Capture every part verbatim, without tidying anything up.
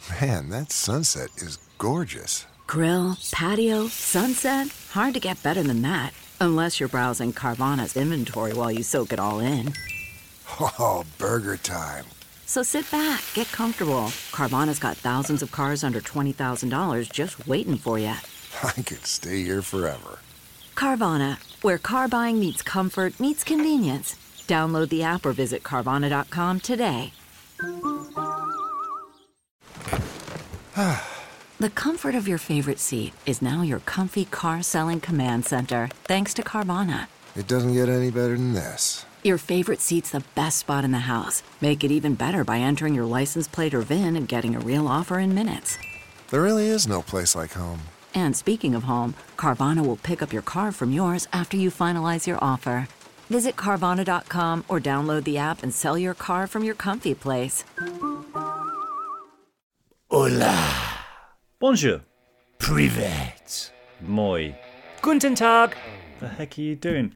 Man, that sunset is gorgeous. Grill, patio, sunset. Hard to get better than that. Unless you're browsing Carvana's inventory while you soak it all in. Oh, burger time. So sit back, get comfortable. Carvana's got thousands of cars under twenty thousand dollars just waiting for you. I could stay here forever. Carvana, where car buying meets comfort, meets convenience. Download the app or visit Carvana dot com today. The comfort of your favorite seat is now your comfy car-selling command center, thanks to Carvana. It doesn't get any better than this. Your favorite seat's the best spot in the house. Make it even better by entering your license plate or V I N and getting a real offer in minutes. There really is no place like home. And speaking of home, Carvana will pick up your car from yours after you finalize your offer. Visit Carvana dot com or download the app and sell your car from your comfy place. Hola. Bonjour. Privet. Moi. Guten Tag. The heck are you doing?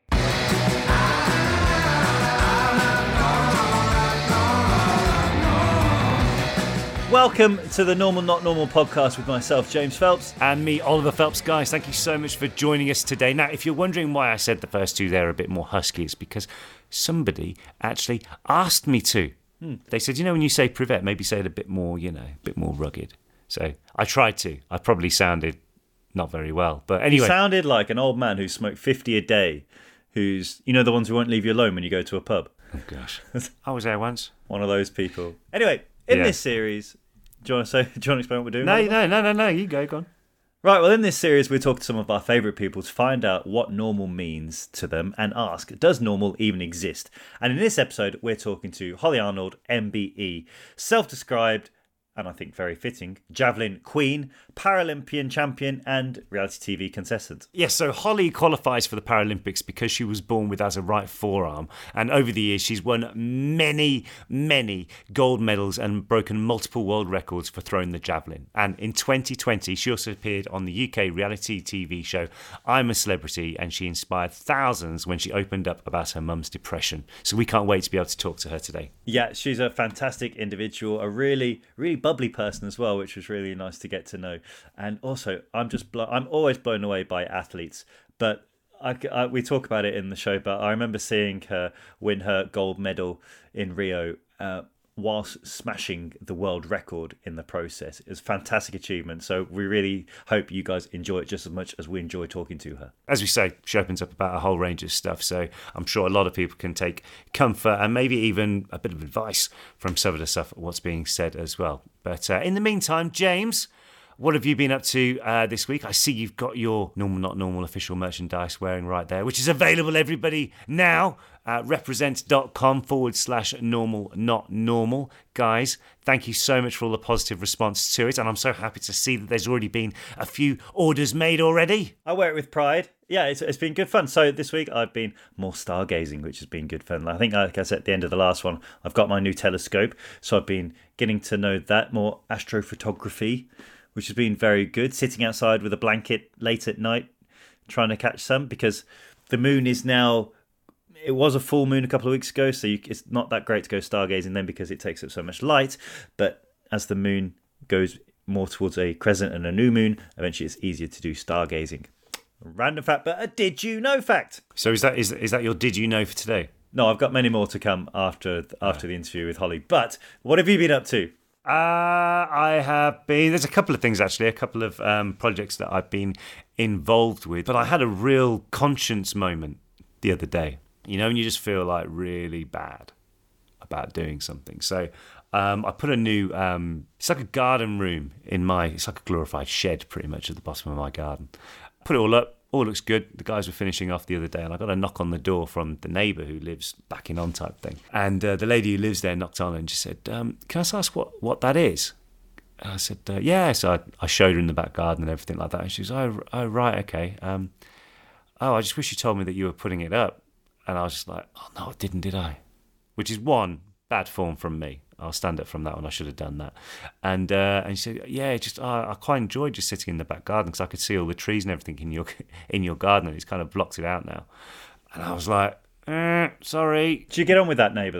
Welcome to the Normal Not Normal podcast with myself, James Phelps. And me, Oliver Phelps. Guys, thank you so much for joining us today. Now, if you're wondering why I said the first two there are a bit more husky, it's because somebody actually asked me to. Hmm. They said, you know, when you say privet, maybe say it a bit more, you know, a bit more rugged. So I tried to. I probably sounded not very well. But anyway. You sounded like an old man who smoked fifty a day, who's, you know, the ones who won't leave you alone when you go to a pub. Oh, gosh. I was there once. One of those people. Anyway, in Yeah. this series, do you want to say? Do you want to explain what we're doing? No, no, no, no, no. You go, go on. Right, well, in this series, we talk to some of our favourite people to find out what normal means to them and ask, does normal even exist? And in this episode, we're talking to Holly Arnold, M B E, self-described, and I think very fitting, javelin queen, Paralympian champion, and reality T V contestant. Yes, so Holly qualifies for the Paralympics because she was born with as a right forearm. And over the years, she's won many, many gold medals and broken multiple world records for throwing the javelin. And in twenty twenty, she also appeared on the U K reality T V show I'm a Celebrity, and she inspired thousands when she opened up about her mum's depression. So we can't wait to be able to talk to her today. Yeah, she's a fantastic individual, a really, really bubbly person as well, which was really nice to get to know. And also, I'm just blo- I'm always blown away by athletes, but I, I, we talk about it in the show. But I remember seeing her win her gold medal in Rio uh, whilst smashing the world record in the process. It was a fantastic achievement. So we really hope you guys enjoy it just as much as we enjoy talking to her. As we say, she opens up about a whole range of stuff, so I'm sure a lot of people can take comfort and maybe even a bit of advice from some of the stuff, what's being said as well. But uh, in the meantime, James, what have you been up to uh, this week? I see you've got your Normal Not Normal official merchandise wearing right there, which is available, everybody, now at represent.com forward slash normal not normal. Guys, thank you so much for all the positive response to it, and I'm so happy to see that there's already been a few orders made already. I wear it with pride. Yeah, it's, it's been good fun. So this week I've been more stargazing, which has been good fun. I think, like I said at the end of the last one, I've got my new telescope, so I've been getting to know that, more astrophotography, which has been very good. Sitting outside with a blanket late at night, trying to catch some, because the moon is now, it was a full moon a couple of weeks ago, so you, it's not that great to go stargazing then because it takes up so much light. But as the moon goes more towards a crescent and a new moon, eventually it's easier to do stargazing. Random fact, but a did you know fact. So is that is, is that your did you know for today? No, I've got many more to come after after the interview with Holly. But what have you been up to? Uh, I have been, there's a couple of things actually, a couple of um, projects that I've been involved with, but I had a real conscience moment the other day, you know, and you just feel like really bad about doing something. So um, I put a new, um, it's like a garden room in my, it's like a glorified shed pretty much at the bottom of my garden. Put it all up. All looks good. The guys were finishing off the other day, and I got a knock on the door from the neighbour who lives back in on type thing. And uh, the lady who lives there knocked on and just said, um, can I just ask what, what that is? And I said, uh, yeah. So I, I showed her in the back garden and everything like that. And she was, oh, oh right, okay. Um, oh, I just wish you told me that you were putting it up. And I was just like, oh, no, I didn't, did I? Which is one, bad form from me. I'll stand up from that one. I should have done that. And uh, and she said, yeah, just uh, I quite enjoyed just sitting in the back garden because I could see all the trees and everything in your in your garden, and it's kind of blocked it out now. And I was like, eh, sorry. Did you get on with that neighbour though?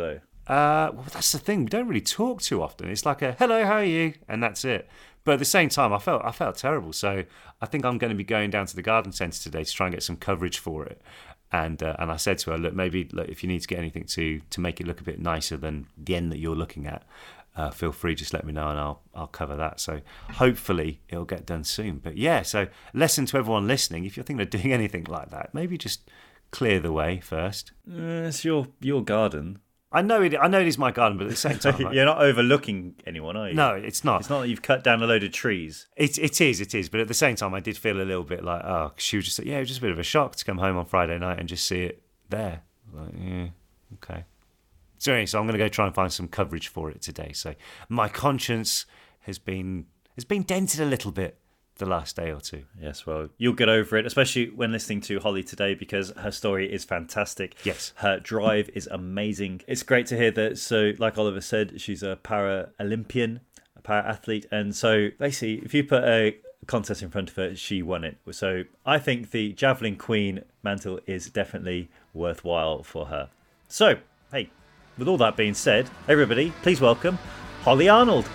Uh, well, that's the thing. We don't really talk too often. It's like a hello, how are you, and that's it. But at the same time, I felt I felt terrible. So I think I'm going to be going down to the garden centre today to try and get some coverage for it. And uh, and I said to her, look, maybe look, if you need to get anything to to make it look a bit nicer than the end that you're looking at, uh, feel free, just let me know and I'll I'll cover that. So hopefully it'll get done soon. But yeah, so lesson to everyone listening: if you're thinking of doing anything like that, maybe just clear the way first. Uh, it's your your garden. I know it. I know it is my garden, but at the same time, right? You're not overlooking anyone, are you? No, it's not. It's not that you've cut down a load of trees. It it is, it is. But at the same time, I did feel a little bit like, oh, she was just, yeah, it was just a bit of a shock to come home on Friday night and just see it there. Like, yeah, okay. So anyway, so I'm going to go try and find some coverage for it today. So my conscience has been has been dented a little bit the last day or two. Yes, well, you'll get over it, especially when listening to Holly today, because her story is fantastic. Yes. Her drive is amazing. It's great to hear that. So, like Oliver said, she's a para-Olympian, a para-athlete. And so, basically, if you put a contest in front of her, she won it. So, I think the Javelin Queen mantle is definitely worthwhile for her. So, hey, with all that being said, everybody, please welcome Holly Arnold.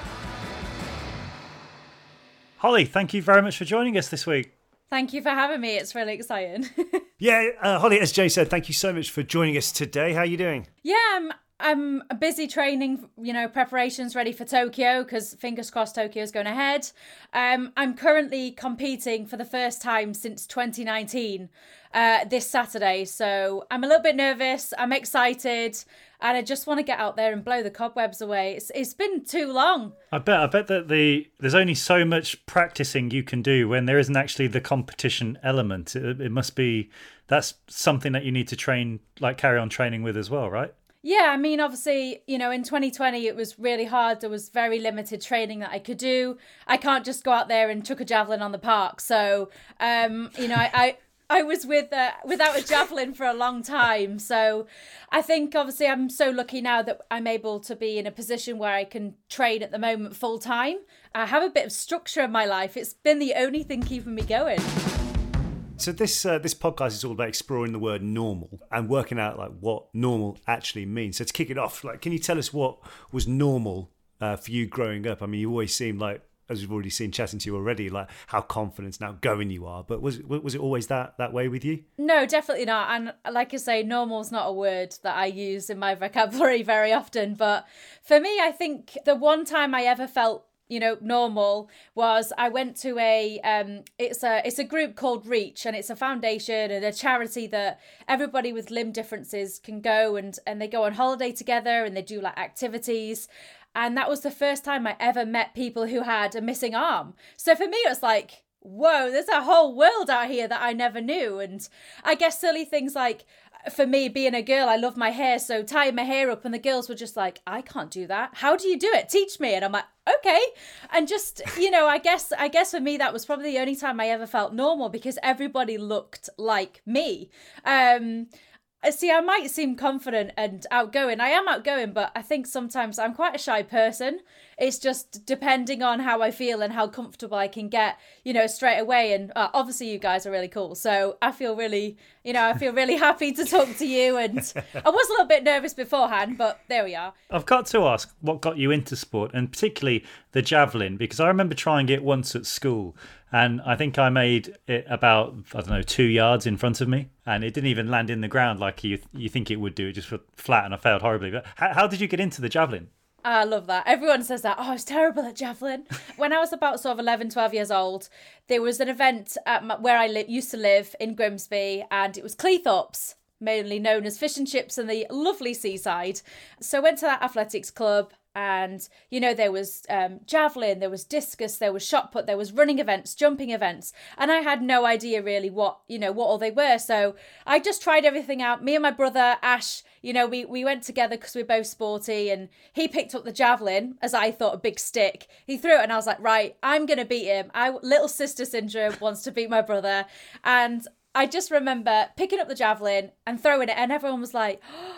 Holly, thank you very much for joining us this week. Thank you for having me. It's really exciting. Yeah, uh, Holly, as Jay said, thank you so much for joining us today. How are you doing? Yeah, I'm, I'm busy training, you know, preparations ready for Tokyo because fingers crossed Tokyo's going ahead. Um, I'm currently competing for the first time since twenty nineteen uh, this Saturday. So I'm a little bit nervous. I'm excited. And I just want to get out there and blow the cobwebs away. It's it's been too long. I bet I bet that the there's only so much practicing you can do when there isn't actually the competition element. It, it must be that's something that you need to train, like carry on training with as well, right? Yeah, I mean, obviously, you know, in twenty twenty, it was really hard. There was very limited training that I could do. I can't just go out there and chuck a javelin on the park. So, um, you know, I... I I was with uh, without a javelin for a long time. So I think obviously I'm so lucky now that I'm able to be in a position where I can train at the moment full time. I have a bit of structure in my life. It's been the only thing keeping me going. So this uh, this podcast is all about exploring the word normal and working out like what normal actually means. So to kick it off, like, can you tell us what was normal uh, for you growing up? I mean, you always seem like, as we've already seen chatting to you already, like how confident and outgoing you are. But was was it always that that way with you? No, definitely not. And like I say, normal's not a word that I use in my vocabulary very often. But for me, I think the one time I ever felt, you know, normal was I went to a um it's a it's a group called Reach, and it's a foundation and a charity that everybody with limb differences can go and and they go on holiday together and they do like activities. And that was the first time I ever met people who had a missing arm. So for me, it was like, whoa, there's a whole world out here that I never knew. And I guess silly things like, for me, being a girl, I love my hair. So tying my hair up, and the girls were just like, I can't do that. How do you do it? Teach me. And I'm like, okay. And just, you know, I guess, I guess for me, that was probably the only time I ever felt normal because everybody looked like me. Um, See, I might seem confident and outgoing. I am outgoing, but I think sometimes I'm quite a shy person. It's just depending on how I feel and how comfortable I can get, you know, straight away. And uh, obviously you guys are really cool. So I feel really, you know, I feel really happy to talk to you. And I was a little bit nervous beforehand, but there we are. I've got to ask what got you into sport, and particularly the javelin, because I remember trying it once at school. And I think I made it about, I don't know, two yards in front of me. And it didn't even land in the ground like you you think it would do. It just went flat and I failed horribly. But how, how did you get into the javelin? I love that. Everyone says that. Oh, I was terrible at javelin. When I was about sort of eleven, twelve years old, there was an event at my, where I li- used to live in Grimsby, and it was Cleethorpes, mainly known as fish and chips and the lovely seaside. So I went to that athletics club. And, you know, there was um, javelin, there was discus, there was shot put, there was running events, jumping events. And I had no idea really what, you know, what all they were. So I just tried everything out. Me and my brother, Ash, you know, we, we went together because we're both sporty. And he picked up the javelin, as I thought, a big stick. He threw it and I was like, right, I'm going to beat him. I Little sister syndrome wants to beat my brother. And I just remember picking up the javelin and throwing it. And everyone was like, oh,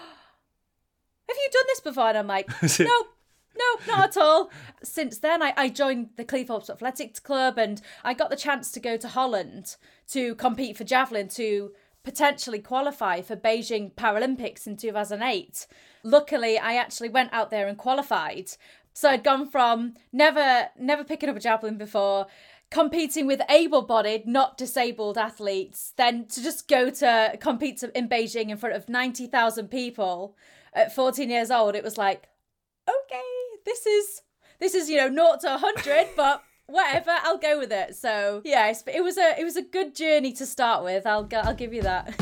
have you done this before? And I'm like, nope. No, not at all. Since then, I, I joined the Cleethorpes Athletics Club and I got the chance to go to Holland to compete for javelin, to potentially qualify for Beijing Paralympics in two thousand eight. Luckily, I actually went out there and qualified. So I'd gone from never, never picking up a javelin before, competing with able-bodied, not disabled athletes, then to just go to compete in Beijing in front of ninety thousand people at fourteen years old. It was like, okay, this is, this is, you know, naught to one hundred, but whatever, I'll go with it. So yeah, it was a, it was a good journey to start with. I'll, I'll give you that.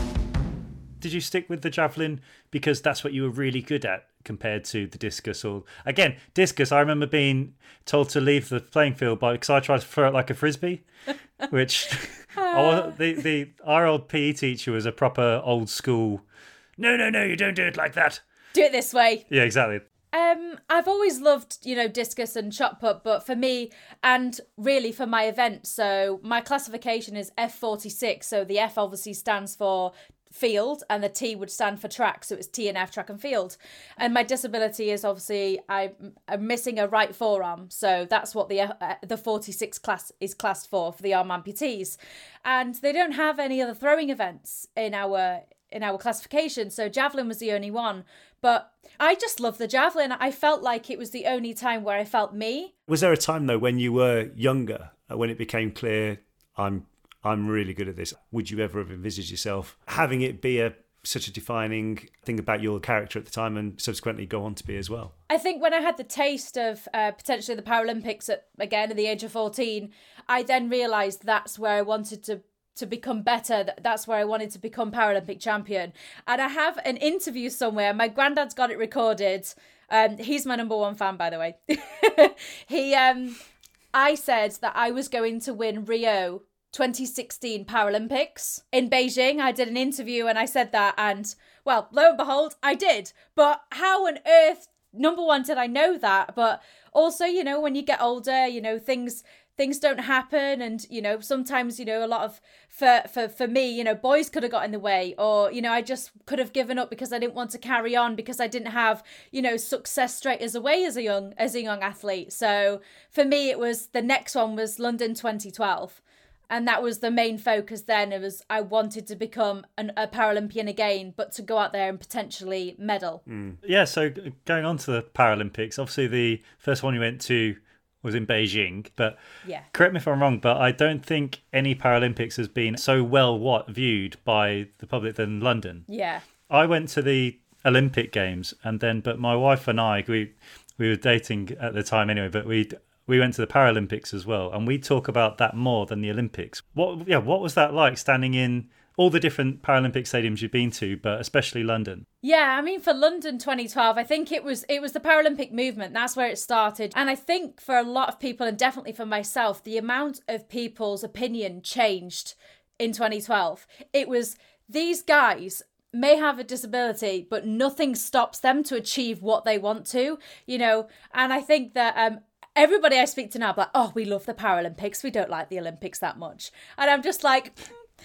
Did you stick with the javelin because that's what you were really good at compared to the discus? Or again, discus, I remember being told to leave the playing field by because I tried to throw it like a frisbee, which I, the the our old P E teacher was a proper old school. No, no, no, you don't do it like that. Do it this way. Yeah, exactly. Um, I've always loved, you know, discus and shot put, but for me, and really for my event, so my classification is F forty-six, so the F obviously stands for field and the T would stand for track, so it's T and F, track and field. And my disability is obviously I'm, I'm missing a right forearm, so that's what the uh, the forty-six class is classed for for the arm amputees. And they don't have any other throwing events in our in our classification, so javelin was the only one. But I just love the javelin. I felt like it was the only time where I felt me. Was there a time though when you were younger, when it became clear I'm I'm really good at this? Would you ever have envisaged yourself having it be a such a defining thing about your character at the time and subsequently go on to be as well? I think when I had the taste of uh, potentially the Paralympics at, again, at the age of fourteen, I then realised that's where I wanted to to become better. That's where I wanted to become Paralympic champion. And I have an interview somewhere. My granddad's got it recorded. Um, he's my number one fan, by the way. he, um, I said that I was going to win Rio twenty sixteen Paralympics in Beijing. I did an interview and I said that, and well, lo and behold, I did. But how on earth, number one, did I know that? But also, you know, when you get older, you know, things things don't happen, and you know, sometimes, you know, a lot of for for for me, you know, boys could have got in the way, or you know, I just could have given up because I didn't want to carry on because I didn't have, you know, success straight as away as a young as a young athlete. So for me, it was the next one was London twenty twelve. And that was the main focus then. It was I wanted to become an, a Paralympian again, but to go out there and potentially medal. Mm. Yeah, so going on to the Paralympics, obviously the first one you went to was in Beijing. But yeah, correct me if I'm wrong, but I don't think any Paralympics has been so well what viewed by the public than London. Yeah. I went to the Olympic Games, and then, but my wife and I, we we were dating at the time anyway, but we we went to the Paralympics as well, and we talk about that more than the Olympics. What, yeah, what was that like, standing in all the different Paralympic stadiums you've been to, but especially London? Yeah, I mean, for London twenty twelve, I think it was it was the Paralympic movement. That's where it started. And I think for a lot of people, and definitely for myself, the amount of people's opinion changed in twenty twelve. It was these guys may have a disability, but nothing stops them to achieve what they want to, you know. And I think that um, everybody I speak to now, like, oh, we love the Paralympics, we don't like the Olympics that much. And I'm just like...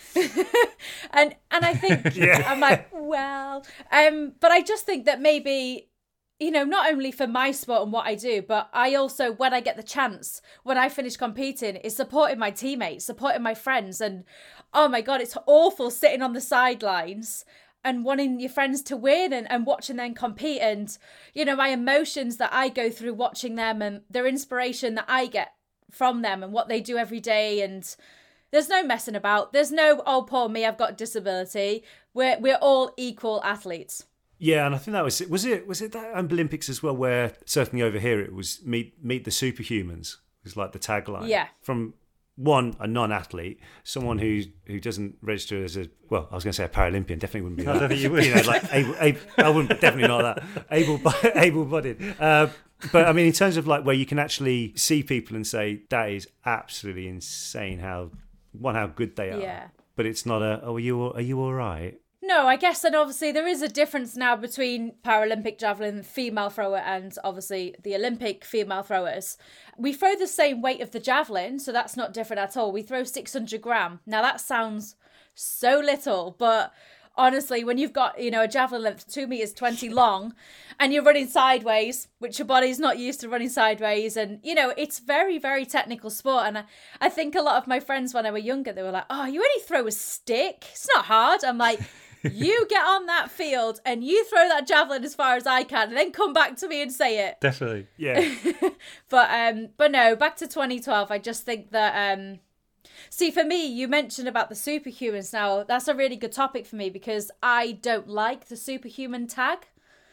and and I think yeah. I'm like, well, um, but I just think that maybe, you know, not only for my sport and what I do, but I also, when I get the chance, when I finish competing, is supporting my teammates, supporting my friends. And oh my God, it's awful sitting on the sidelines and wanting your friends to win and, and watching them compete. And, you know, my emotions that I go through watching them and their inspiration that I get from them and what they do every day. And there's no messing about. There's no, oh, poor me, I've got a disability. We're we're all equal athletes. Yeah, and I think that was it. Was it was it that Olympics as well, where certainly over here it was meet meet the superhumans. It was like the tagline. Yeah. From one, a non-athlete, someone who who doesn't register as a, well, I was going to say a Paralympian, definitely wouldn't be that. I don't think you would. You know, like able, able, I wouldn't, definitely not that. Able, able-bodied. Uh, but I mean, in terms of like where you can actually see people and say, that is absolutely insane how, one, how good they are. Yeah. But it's not a, oh, are you, are you all right? No, I guess, and obviously there is a difference now between Paralympic javelin female thrower and obviously the Olympic female throwers. We throw the same weight of the javelin, so that's not different at all. We throw six hundred gram. Now that sounds so little, but honestly, when you've got, you know, a javelin length two meters twenty long and you're running sideways, which your body's not used to running sideways. And, you know, it's very, very technical sport. And I, I think a lot of my friends when I were younger, they were like, oh, you only throw a stick. It's not hard. I'm like, you get on that field and you throw that javelin as far as I can and then come back to me and say it. Definitely. Yeah. but um, but no, back to twenty twelve. I just think that, um, see, for me, you mentioned about the superhumans. Now, that's a really good topic for me because I don't like the superhuman tag.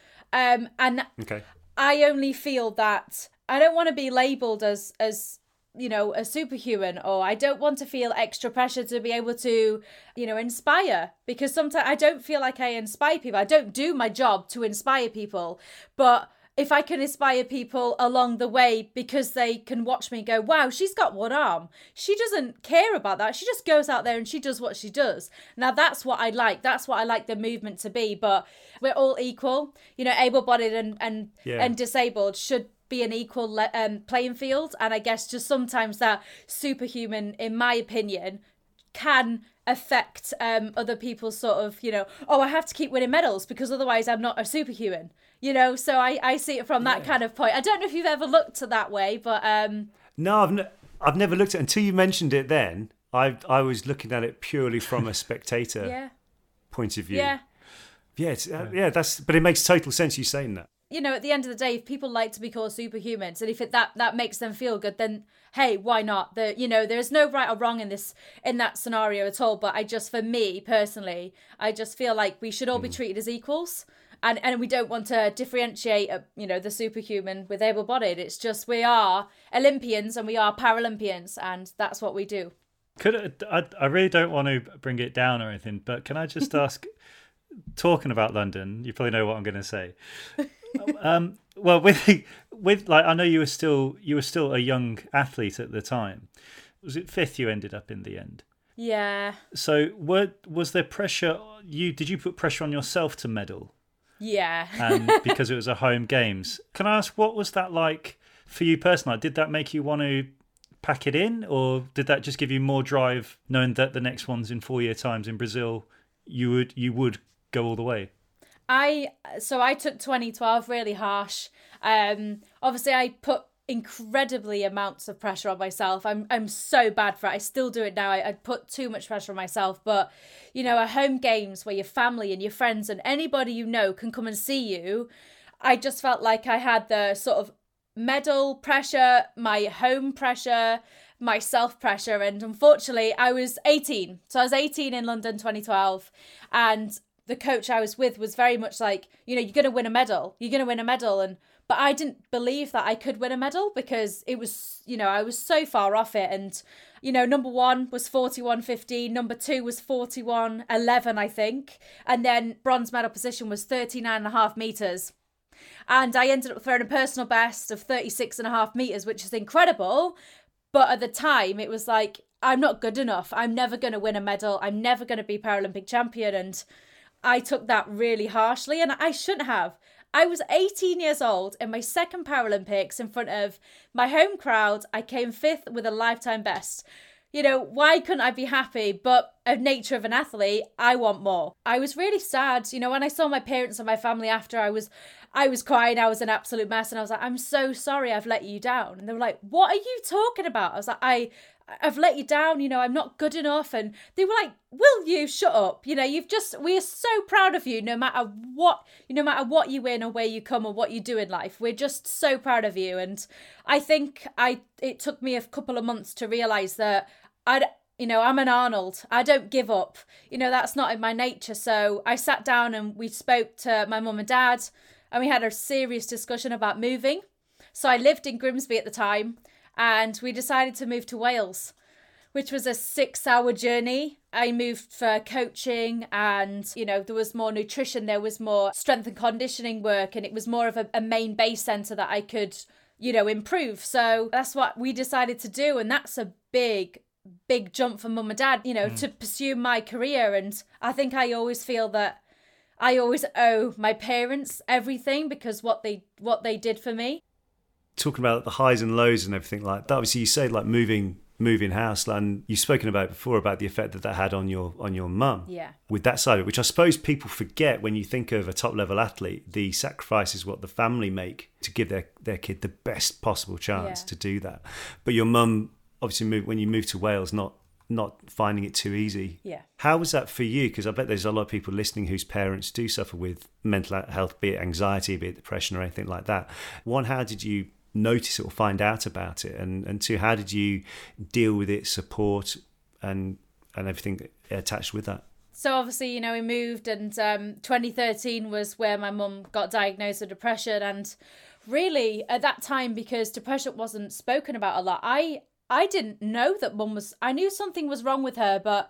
Um, and Okay. I only feel that I don't want to be labelled as as you know, a superhuman, or I don't want to feel extra pressure to be able to, you know, inspire, because sometimes I don't feel like I inspire people. I don't do my job to inspire people, but if I can inspire people along the way because they can watch me go, wow, she's got one arm. She doesn't care about that. She just goes out there and she does what she does. Now, that's what I like. That's what I like the movement to be. But we're all equal. You know, able-bodied and, and, Yeah. and disabled should be an equal le- um, playing field. And I guess just sometimes that superhuman, in my opinion, can affect um, other people's sort of, you know, oh, I have to keep winning medals because otherwise I'm not a superhuman. You know, so I, I see it from that kind of point. I don't know if you've ever looked at that way, but um, No, I've ne- I've never looked at it until you mentioned it. Then I I was looking at it purely from a spectator yeah, point of view. yeah. Yeah, it's, uh, yeah. That's but it makes total sense you saying that. You know, at the end of the day, if people like to be called superhumans, and if it, that that makes them feel good, then hey, why not? The you know, there's no right or wrong in this in that scenario at all. But I just, for me personally, I just feel like we should all be treated as equals. And and we don't want to differentiate, uh, you know, the superhuman with able-bodied. It's just we are Olympians and we are Paralympians, and that's what we do. Could I, I really don't want to bring it down or anything, but can I just ask, talking about London, you probably know what I'm going to say. um, well, with with like I know you were still you were still a young athlete at the time. Was it fifth you ended up in the end? Yeah, So, were, was there pressure? You did you put pressure on yourself to medal? yeah. And because it was a home games. Can I ask, what was that like for you personally? Did that make you want to pack it in, or did that just give you more drive knowing that the next one's in four year times in Brazil, you would you would go all the way? I so I took twenty twelve really harsh. Um, obviously I put incredibly amounts of pressure on myself. I'm I'm so bad for it. I still do it now. I, I put too much pressure on myself. But you know, at home games where your family and your friends and anybody you know can come and see you, I just felt like I had the sort of medal pressure, my home pressure, my self pressure, and unfortunately I was eighteen. So I was eighteen in London twenty twelve, and the coach I was with was very much like, you know, you're going to win a medal. You're going to win a medal. And but I didn't believe that I could win a medal because it was, you know, I was so far off it. And, you know, number one was forty-one fifteen. Number two was forty-one eleven, I think. And then bronze medal position was thirty-nine and a half meters. And I ended up throwing a personal best of thirty-six and a half meters, which is incredible. But at the time, it was like, I'm not good enough. I'm never going to win a medal. I'm never going to be Paralympic champion. And I took that really harshly, and I shouldn't have. I was eighteen years old in my second Paralympics in front of my home crowd. I came fifth with a lifetime best. You know, why couldn't I be happy? But of nature of an athlete, I want more. I was really sad. You know, when I saw my parents and my family after, I was I was crying. I was an absolute mess. And I was like, I'm so sorry I've let you down. And they were like, what are you talking about? I was like, I, I've let you down. You know, I'm not good enough. And they were like, will you shut up? You know, you've just, we are so proud of you no matter what, no matter what you win or where you come or what you do in life. We're just so proud of you. And I think I, it took me a couple of months to realise that I'd, you know, I'm an Arnold. I don't give up. You know, that's not in my nature. So I sat down and we spoke to my mum and dad, and we had a serious discussion about moving. So I lived in Grimsby at the time, and we decided to move to Wales, which was a six hour journey. I moved for coaching, and, you know, there was more nutrition, there was more strength and conditioning work, and it was more of a, a main base centre that I could, you know, improve. So that's what we decided to do. And that's a big, big jump for mum and dad, you know, mm. to pursue my career. And I think I always feel that I always owe my parents everything because what they what they did for me. Talking about the highs and lows and everything like that, obviously you say like moving moving house, and you've spoken about before about the effect that that had on your on your mum. Yeah. With that side of it, which I suppose people forget when you think of a top level athlete, the sacrifices what the family make to give their, their kid the best possible chance Yeah. to do that. But your mum obviously moved, when you moved to Wales, not not finding it too easy. Yeah. How was that for you? Because I bet there's a lot of people listening whose parents do suffer with mental health, be it anxiety, be it depression or anything like that. One, how did you notice it or find out about it? And and two, how did you deal with it, support and and everything attached with that? So obviously, you know, we moved, and um, twenty thirteen was where my mum got diagnosed with depression. And really at that time, because depression wasn't spoken about a lot, I I didn't know that mum was, I knew something was wrong with her, but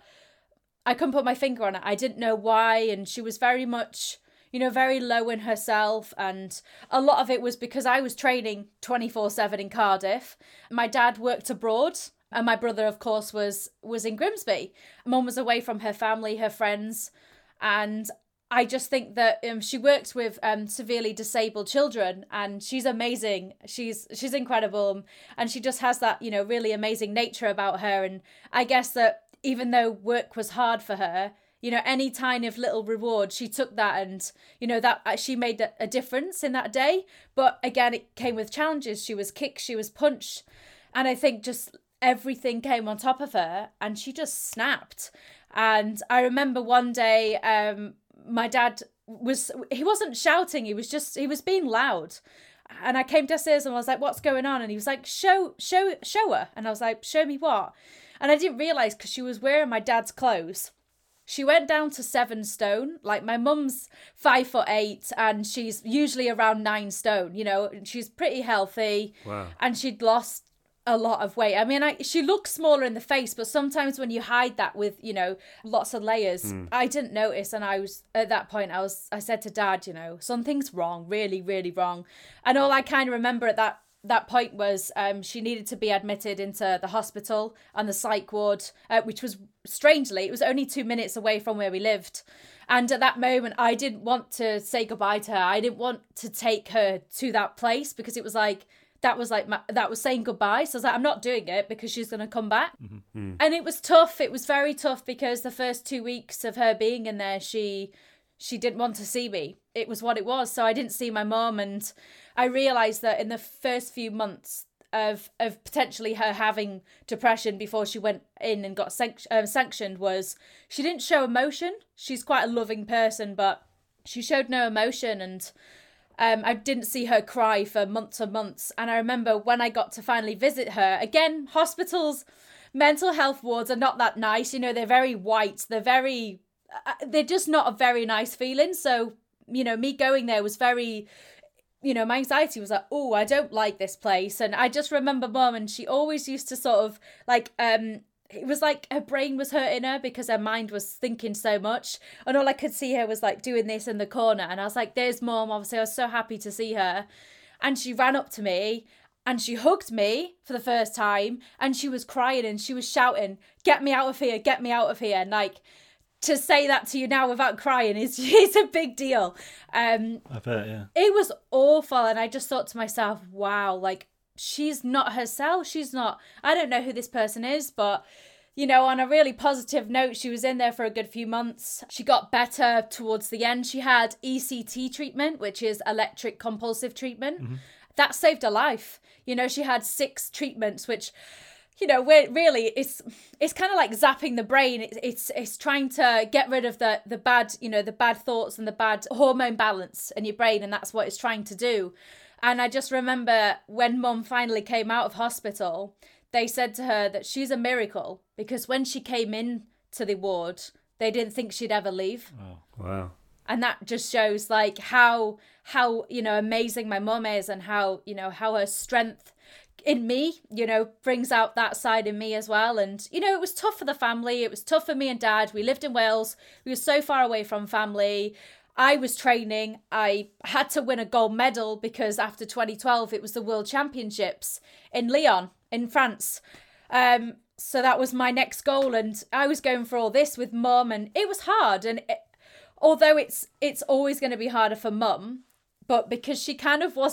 I couldn't put my finger on it. I didn't know why. And she was very much, you know, very low in herself. And a lot of it was because I was training twenty-four seven in Cardiff. My dad worked abroad, and my brother, of course, was was in Grimsby. Mum was away from her family, her friends. And I just think that um, she works with um, severely disabled children, and she's amazing. She's she's incredible, and she just has that, you know, really amazing nature about her. And I guess that even though work was hard for her, you know, any tiny of little reward, she took that, and, you know, that she made a difference in that day. But again, it came with challenges. She was kicked, she was punched. And I think just everything came on top of her, and she just snapped. And I remember one day, um, my dad was, he wasn't shouting, he was just, he was being loud. And I came downstairs and I was like, what's going on? And he was like, show, show, show her. And I was like, show me what? And I didn't realise, because she was wearing my dad's clothes. She went down to seven stone. Like, my mum's five foot eight, and she's usually around nine stone. You know, she's pretty healthy. Wow. And she'd lost a lot of weight. I mean, I, she looks smaller in the face, but sometimes when you hide that with, you know, lots of layers, mm. I didn't notice. And I was, at that point, I was, I said to Dad, you know, something's wrong, really, really wrong. And all I kind of remember at that that point was um, she needed to be admitted into the hospital and the psych ward, uh, which was, strangely, it was only two minutes away from where we lived. And at that moment, I didn't want to say goodbye to her. I didn't want to take her to that place, because it was like, that was like, my, that was saying goodbye. So I was like, I'm not doing it because she's going to come back. Mm-hmm. And it was tough. It was very tough, because the first two weeks of her being in there, she she didn't want to see me. It was what it was. So I didn't see my mum. And I realised that in the first few months of of potentially her having depression before she went in and got sanct- uh, sanctioned was she didn't show emotion. She's quite a loving person, but she showed no emotion. And Um, I didn't see her cry for months and months. And I remember when I got to finally visit her, again, hospitals, mental health wards are not that nice. You know, they're very white. They're very, uh, they're just not a very nice feeling. So, you know, me going there was very, you know, my anxiety was like, oh, I don't like this place. And I just remember Mum, and she always used to sort of like, um, it was like her brain was hurting her because her mind was thinking so much. And all I could see her was like doing this in the corner. And I was like, there's Mum. Obviously, I was so happy to see her. And she ran up to me and she hugged me for the first time. And she was crying and she was shouting, get me out of here, get me out of here. And like, to say that to you now without crying is, is a big deal. Um, I bet, yeah. It was awful. And I just thought to myself, wow, like, she's not herself. She's not, I don't know who this person is, but, you know, on a really positive note, she was in there for a good few months. She got better towards the end. She had E C T treatment, which is electric compulsive treatment. Mm-hmm. That saved her life. You know, she had six treatments, which, you know, we're really, it's it's kind of like zapping the brain. It's it's it's trying to get rid of the the bad, you know, the bad thoughts and the bad hormone balance in your brain, and that's what it's trying to do. And I just remember when Mum finally came out of hospital, they said to her that she's a miracle, because when she came in to the ward, they didn't think she'd ever leave. Oh, wow. And that just shows like how, how, you know, amazing my mum is, and how, you know, how her strength in me, you know, brings out that side in me as well. And, you know, it was tough for the family. It was tough for me and Dad. We lived in Wales. We were so far away from family. I was training. I had to win a gold medal because after twenty twelve, it was the World Championships in Lyon, in France. Um, so that was my next goal. And I was going for all this with Mum, and it was hard. And it, although it's it's always going to be harder for Mum, but because she kind of wasn't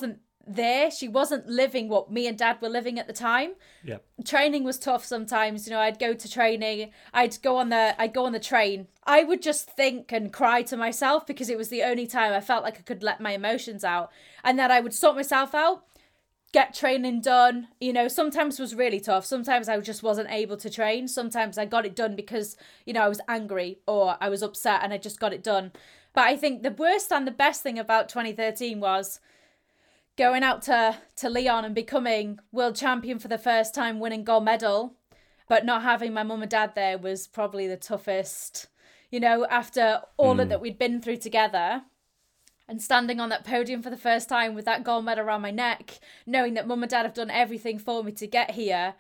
there. She wasn't living what me and Dad were living at the time. Yeah. Training was tough sometimes. You know, I'd go to training, I'd go on the I'd go on the train. I would just think and cry to myself because it was the only time I felt like I could let my emotions out. And then I would sort myself out, get training done. You know, sometimes it was really tough. Sometimes I just wasn't able to train. Sometimes I got it done because, you know, I was angry or I was upset and I just got it done. But I think the worst and the best thing about twenty thirteen was going out to, to Lyon and becoming world champion for the first time, winning gold medal, but not having my mum and dad there was probably the toughest. You know, after all mm. of that we'd been through together, and standing on that podium for the first time with that gold medal around my neck, knowing that mum and dad have done everything for me to get here,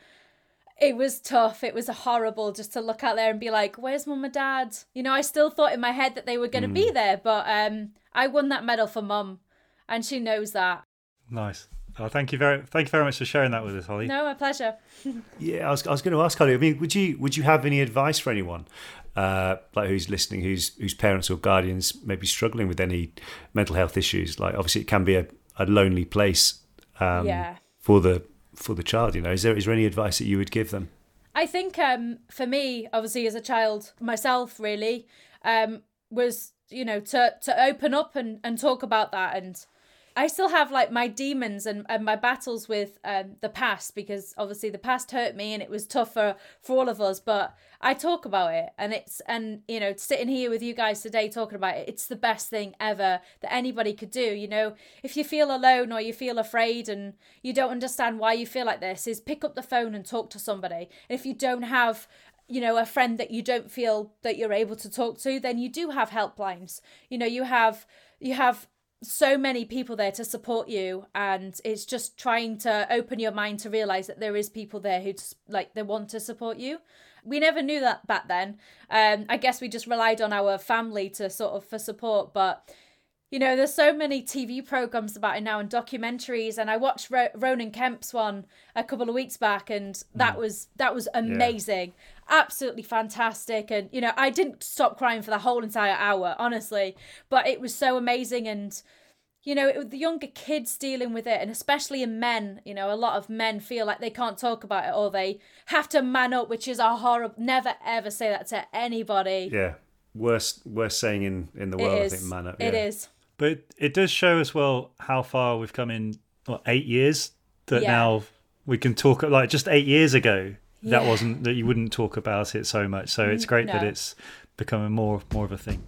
it was tough. It was horrible just to look out there and be like, where's mum and dad? You know, I still thought in my head that they were going to mm. be there, but um, I won that medal for mum, and she knows that. Nice. Oh, thank you very, thank you very much for sharing that with us, Holly. No, my pleasure. Yeah, I was, I was going to ask Holly. I mean, would you, would you have any advice for anyone, uh, like who's listening, whose whose parents or guardians may be struggling with any mental health issues? Like, obviously, it can be a, a lonely place um, yeah. for the for the child. You know, is there is there any advice that you would give them? I think um, for me, obviously, as a child myself, really um, was you know to to open up and, and talk about that. And I still have like my demons and, and my battles with um, the past, because obviously the past hurt me and it was tough for, for all of us, but I talk about it, and it's, and you know, sitting here with you guys today talking about it, it's the best thing ever that anybody could do. You know, if you feel alone or you feel afraid and you don't understand why you feel like this, is pick up the phone and talk to somebody. If you don't have, you know, a friend that you don't feel that you're able to talk to, then you do have helplines. You know, you have, you have, so many people there to support you, and it's just trying to open your mind to realize that there is people there who just, like, they want to support you. We never knew that back then. um I guess we just relied on our family to sort of for support, but you know, there's so many T V programs about it now and documentaries, and I watched Ro- Ronan Kemp's one a couple of weeks back, and that mm. was that was amazing. Yeah. Absolutely fantastic. And you know, I didn't stop crying for the whole entire hour, honestly, but it was so amazing. And you know, it, the younger kids dealing with it, and especially in men, you know, a lot of men feel like they can't talk about it or they have to man up, which is a horrible, never ever say that to anybody. Yeah, worst worst saying in in the world, I think, man up. Yeah. It is. But it does show as well how far we've come in, what, eight years? That yeah. now we can talk, like just eight years ago, yeah. that wasn't, that you wouldn't talk about it so much. So it's great no. that it's becoming more more of a thing.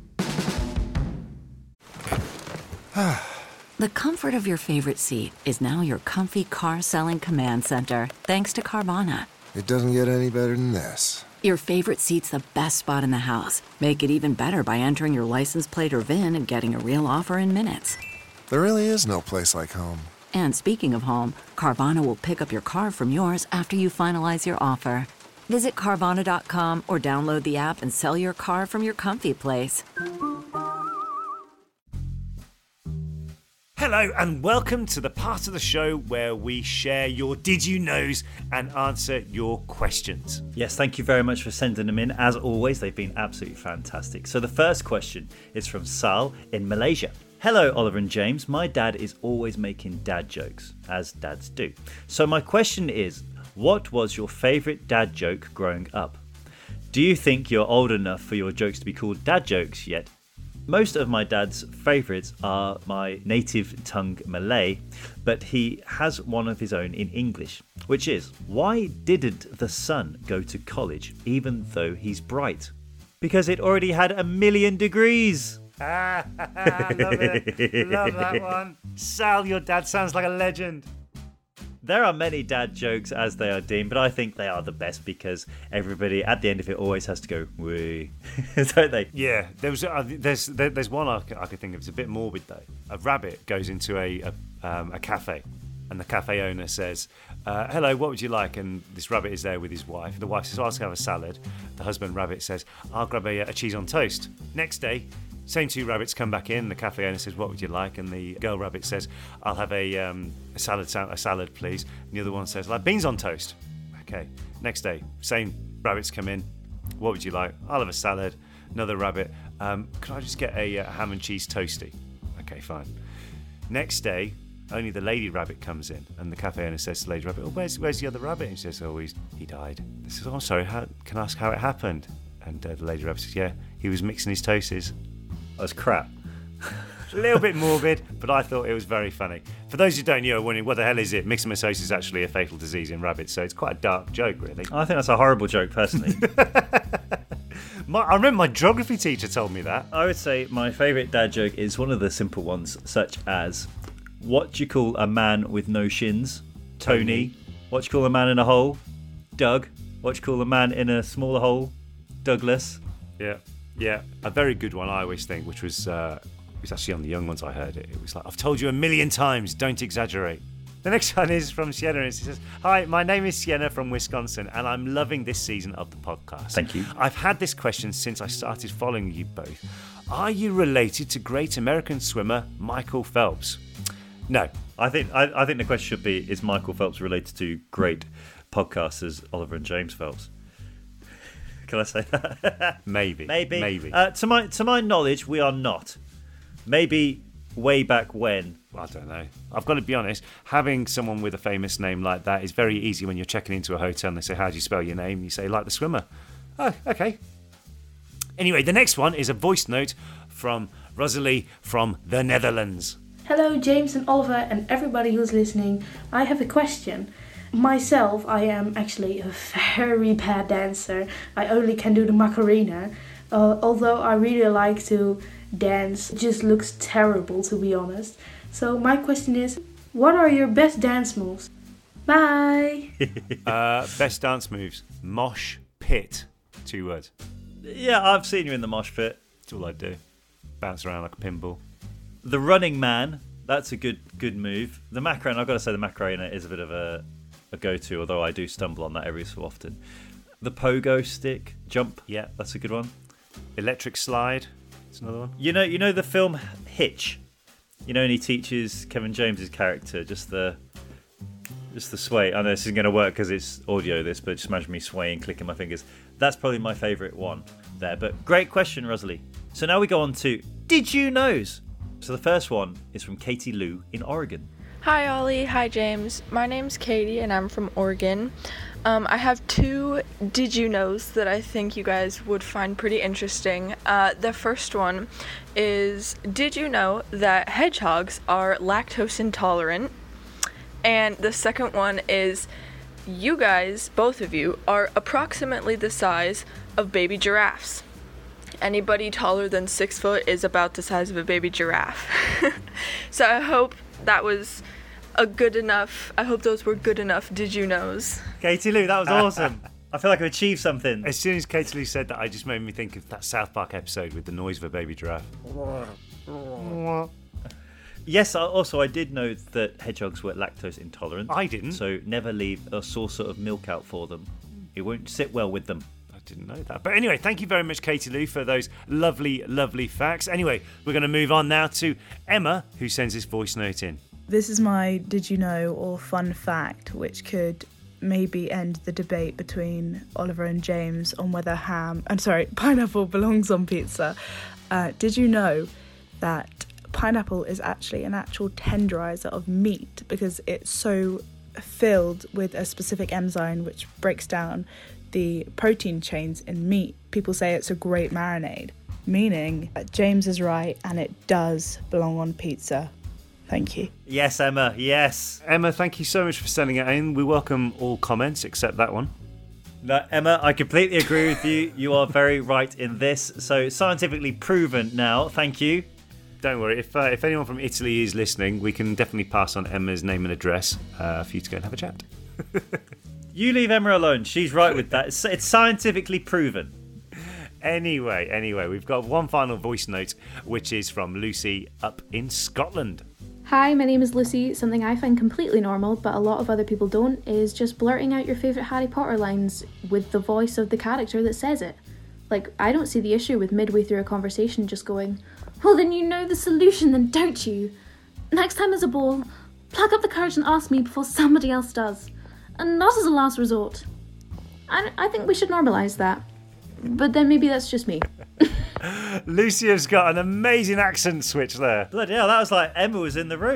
The comfort of your favorite seat is now your comfy car selling command center, thanks to Carvana. It doesn't get any better than this. Your favorite seat's the best spot in the house. Make it even better by entering your license plate or V I N and getting a real offer in minutes. There really is no place like home. And speaking of home, Carvana will pick up your car from yours after you finalize your offer. Visit Carvana dot com or download the app and sell your car from your comfy place. Hello and welcome to the part of the show where we share your Did You Knows and answer your questions. Yes, thank you very much for sending them in. As always, they've been absolutely fantastic. So the first question is from Sal in Malaysia. Hello, Oliver and James. My dad is always making dad jokes, as dads do. So my question is, what was your favourite dad joke growing up? Do you think you're old enough for your jokes to be called dad jokes yet? Most of my dad's favourites are my native tongue Malay, but he has one of his own in English, which is, why didn't the sun go to college even though he's bright? Because it already had a million degrees. Ah, love it. Love that one. Sal, your dad sounds like a legend. There are many dad jokes as they are deemed, but I think they are the best because everybody at the end of it always has to go wee, don't they? Yeah, there was uh, there's there, there's one I, I could think of. It's a bit morbid though. A rabbit goes into a a, um, a cafe, and the cafe owner says, uh, "Hello, what would you like?" And this rabbit is there with his wife. The wife says, "I'll have a salad." The husband rabbit says, "I'll grab a, a cheese on toast." Next day, same two rabbits come back in. The cafe owner says, "What would you like?" And the girl rabbit says, "I'll have a, um, a salad, a salad, please." And the other one says, "Like beans on toast." Okay. Next day, same rabbits come in. "What would you like?" "I'll have a salad." Another rabbit, um, "Could I just get a, a ham and cheese toasty?" Okay, fine. Next day, Only the lady rabbit comes in, and the cafe owner says to the lady rabbit, oh, where's, where's the other rabbit? And she says, oh, he's, he died. He says, oh, sorry, how, can I ask how it happened? And uh, the lady rabbit says, yeah, he was mixing his toasties. That was crap. A little bit morbid, but I thought it was very funny. For those who don't know, wondering what the hell is it, myxomatosis is actually a fatal disease in rabbits, so it's quite a dark joke, really. I think that's a horrible joke, personally. my, I remember my geography teacher told me that. I would say my favourite dad joke is one of the simple ones, such as, what do you call a man with no shins? Tony. Tony. What do you call a man in a hole? Doug. What do you call a man in a smaller hole? Douglas. Yeah, yeah. A very good one, I always think, which was... Uh, It was actually on the young ones I heard it. It was like, I've told you a million times, don't exaggerate. The next one is from Sienna, and she says, hi, my name is Sienna from Wisconsin, and I'm loving this season of the podcast. Thank you. I've had this question since I started following you both. Are you related to great American swimmer Michael Phelps? No. I think I, I think the question should be, is Michael Phelps related to great podcasters Oliver and James Phelps? Can I say that? Maybe. Maybe. Maybe. Uh, to my to my knowledge, we are not. Maybe way back when. I don't know. I've got to be honest, having someone with a famous name like that is very easy when you're checking into a hotel and they say, how do you spell your name? You say, like the swimmer. Oh, okay. Anyway, the next one is a voice note from Rosalie from the Netherlands. Hello, James and Oliver and everybody who's listening. I have a question. Myself, I am actually a very bad dancer. I only can do the Macarena. Uh, although I really like to dance, it just looks terrible, to be honest. So my question is, what are your best dance moves? Bye. uh, best dance moves: mosh pit. Two words. Yeah, I've seen you in the mosh pit. That's all I do. Bounce around like a pinball. The running man. That's a good good move. The Macarena. I've got to say the Macarena is a bit of a a go-to, although I do stumble on that every so often. The pogo stick jump. Yeah, that's a good one. Electric slide. That's another one. You know, you know the film Hitch. You know, and he teaches Kevin James's character just the, just the sway. I know this isn't going to work because it's audio. This, but just imagine me swaying, clicking my fingers. That's probably my favourite one there. But great question, Rosalie. So now we go on to Did You Knows? So the first one is from Katie Lou in Oregon. Hi Ollie, hi James. My name's Katie and I'm from Oregon. Um, I have two Did You Knows that I think you guys would find pretty interesting. Uh, the first one is, did you know that hedgehogs are lactose intolerant? And the second one is, you guys, both of you, are approximately the size of baby giraffes. Anybody taller than six foot is about the size of a baby giraffe. So I hope that was a good enough, I hope those were good enough Did You Knows. Katie Lou, that was awesome. I feel like I've achieved something. As soon as Katie Lou said that, I just made me think of that South Park episode with the noise of a baby giraffe. Yes, also I did know that hedgehogs were lactose intolerant. I didn't. So never leave a saucer of milk out for them. It won't sit well with them. I didn't know that. But anyway, thank you very much, Katie Lou, for those lovely, lovely facts. Anyway, we're going to move on now to Emma, who sends this voice note in. This is my Did You Know or fun fact, which could maybe end the debate between Oliver and James on whether ham, I'm sorry, pineapple belongs on pizza. Uh, did you know that pineapple is actually an actual tenderizer of meat because it's so filled with a specific enzyme which breaks down the protein chains in meat? People say it's a great marinade, meaning that James is right and it does belong on pizza. Thank you. Yes, Emma, yes. Emma, thank you so much for sending it in. We welcome all comments except that one. No, Emma, I completely agree with you. You are very right in this. So scientifically proven now. Thank you. Don't worry. If uh, if anyone from Italy is listening, we can definitely pass on Emma's name and address uh, for you to go and have a chat. You leave Emma alone. She's right with that. It's, it's scientifically proven. Anyway, anyway, we've got one final voice note, which is from Lucy up in Scotland. Hi, my name is Lucy. Something I find completely normal, but a lot of other people don't, is just blurting out your favourite Harry Potter lines with the voice of the character that says it. Like, I don't see the issue with midway through a conversation just going, well, then you know the solution, then don't you? Next time there's a ball, pluck up the courage and ask me before somebody else does. And not as a last resort. I, I think we should normalise that. But then maybe that's just me. Lucy has got an amazing accent switch there. Bloody hell, that was like Emma was in the room.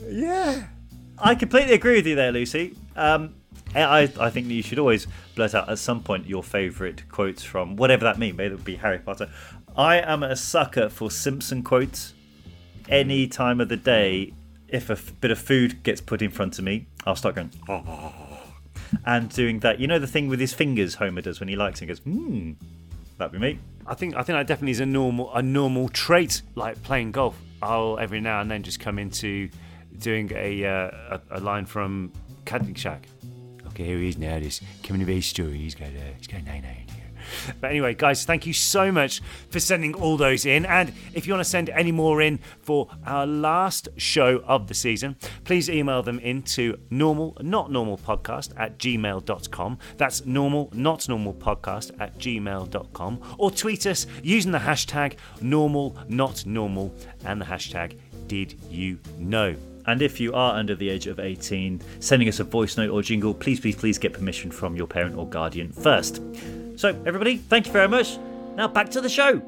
Yeah. I completely agree with you there, Lucy. Um, I, I think that you should always blurt out at some point your favourite quotes from whatever that means. Maybe it would be Harry Potter. I am a sucker for Simpson quotes. Any time of the day, if a f- bit of food gets put in front of me, I'll start going, oh, and doing that. You know the thing with his fingers Homer does when he likes it? He goes, hmm, that'd be me. I think I think that definitely is a normal a normal trait, like playing golf. I'll every now and then just come into doing a uh, a, a line from Caddyshack. Okay, here he is now. This coming of age story. He's got uh, he's got nine nine here. But anyway, guys, thank you so much for sending all those in. And if you want to send any more in for our last show of the season, please email them into normal not normal podcast at gmail dot com. That's normal not normal podcast at gmail dot com. Or tweet us using the hashtag normal not normal and the hashtag did you know. And if you are under the age of eighteen, sending us a voice note or jingle, please, please, please get permission from your parent or guardian first. So, everybody, thank you very much. Now back to the show.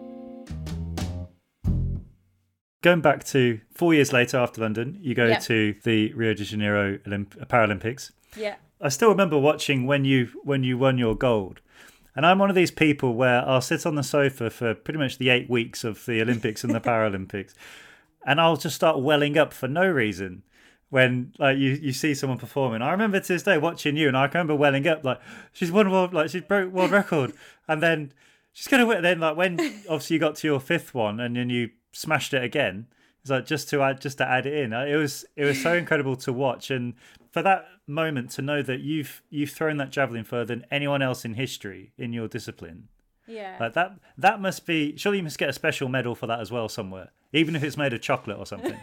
Going back to four years later after London, you go Yeah. to the Rio de Janeiro Olymp- Paralympics. Yeah. I still remember watching when you when you won your gold. And I'm one of these people where I'll sit on the sofa for pretty much the eight weeks of the Olympics and the Paralympics. And I'll just start welling up for no reason when like you, you see someone performing. I remember to this day watching you, and I remember welling up like she's won world, like she broke world record, and then she's gonna win. Then like when obviously you got to your fifth one, and then you smashed it again. It's like just to add just to add it in. It was it was so incredible to watch, and for that moment to know that you've you've thrown that javelin further than anyone else in history in your discipline. Yeah. Like that that must be surely you must get a special medal for that as well somewhere, even if it's made of chocolate or something.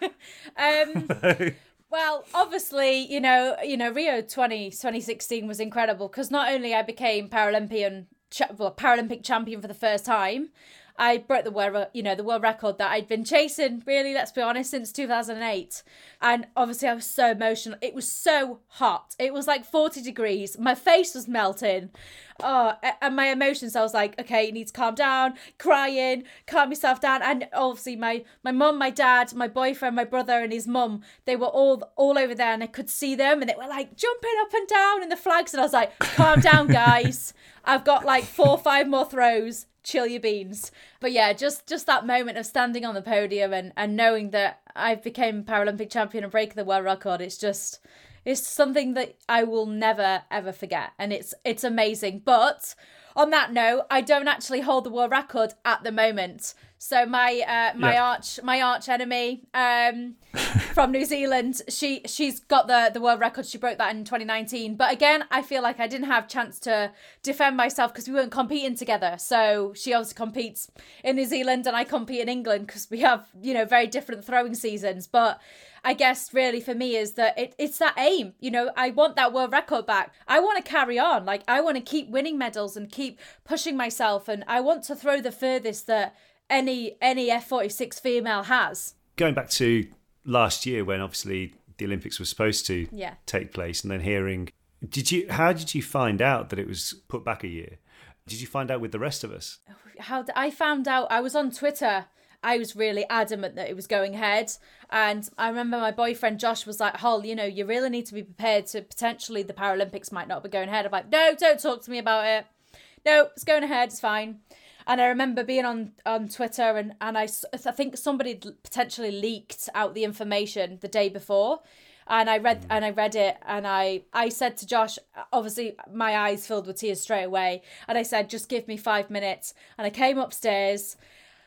um well, obviously, you know, you know Rio twenty sixteen was incredible because not only I became Paralympian well, Paralympic champion for the first time, I broke the world, you know, the world record that I'd been chasing, really, let's be honest, since two thousand eight. And obviously I was so emotional. It was so hot. It was like forty degrees. My face was melting. Oh, and my emotions, I was like, okay, you need to calm down, crying, calm yourself down. And obviously my my mum, my dad, my boyfriend, my brother and his mum, they were all all over there and I could see them and they were like jumping up and down in the flags. And I was like, calm down, guys. I've got like four or five more throws. Chill your beans. But yeah, just just that moment of standing on the podium and, and knowing that I've become Paralympic champion and breaking the world record, it's just, it's something that I will never, ever forget. And it's it's amazing. But on that note, I don't actually hold the world record at the moment. So my uh, my yeah. arch my arch enemy um, from New Zealand, she she's got the, the world record. She broke that in twenty nineteen. But again, I feel like I didn't have a chance to defend myself because we weren't competing together. So she obviously competes in New Zealand and I compete in England because we have, you know, very different throwing seasons. But I guess really for me is that it, it's that aim. You know, I want that world record back. I want to carry on. Like I want to keep winning medals and keep pushing myself. And I want to throw the furthest that any any F forty-six female has. Going back to last year when obviously the Olympics were supposed to yeah. take place, and then hearing, did you? How did you find out that it was put back a year? Did you find out with the rest of us? How did, I found out, I was on Twitter. I was really adamant that it was going ahead. And I remember my boyfriend Josh was like, Hol, you know, you really need to be prepared to potentially the Paralympics might not be going ahead. I'm like, no, don't talk to me about it. No, it's going ahead. It's fine. And I remember being on, on Twitter and, and I, I think somebody potentially leaked out the information the day before. And I read and I read it and I, I said to Josh, obviously my eyes filled with tears straight away. And I said, just give me five minutes. And I came upstairs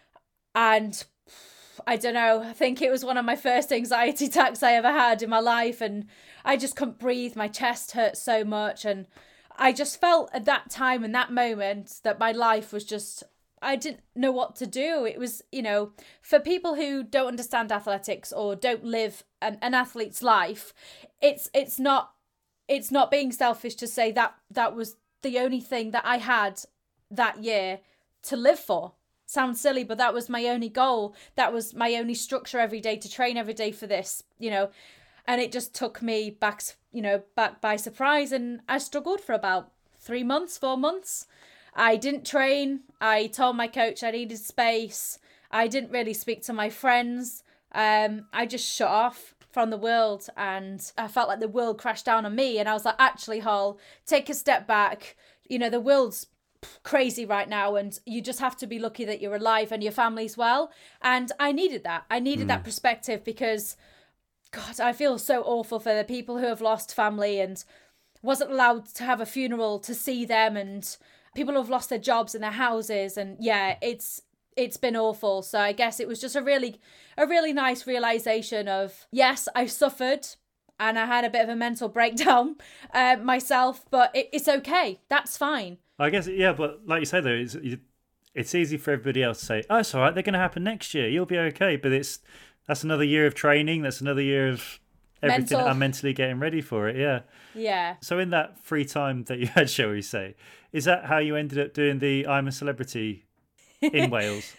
and I don't know, I think it was one of my first anxiety attacks I ever had in my life. And I just couldn't breathe. My chest hurt so much. And I just felt at that time and that moment that my life was just, I didn't know what to do. It was, you know, for people who don't understand athletics or don't live an, an athlete's life, it's it's not it's not being selfish to say that that was the only thing that I had that year to live for. Sounds silly, but that was my only goal. That was my only structure every day to train every day for this, you know. And it just took me back, you know, back by surprise. And I struggled for about three months, four months. I didn't train. I told my coach I needed space. I didn't really speak to my friends. Um, I just shut off. from the world, and I felt like the world crashed down on me. And I was like, actually, Hall, take a step back. You know, the world's crazy right now, and you just have to be lucky that you're alive and your family's well. And I needed that. I needed mm. that perspective, because, God, I feel so awful for the people who have lost family and wasn't allowed to have a funeral to see them, and people who have lost their jobs and their houses. And yeah, it's it's been awful. So I guess it was just a really a really nice realization of, yes, I suffered and I had a bit of a mental breakdown uh, myself, but it, it's okay. That's fine. I guess, yeah, but like you say, though, it's, it's easy for everybody else to say, oh, it's all right, they're going to happen next year, you'll be okay. But it's that's another year of training, that's another year of everything. Mental. I'm mentally getting ready for it, yeah. Yeah. So in that free time that you had, shall we say, is that how you ended up doing the I'm a Celebrity in Wales?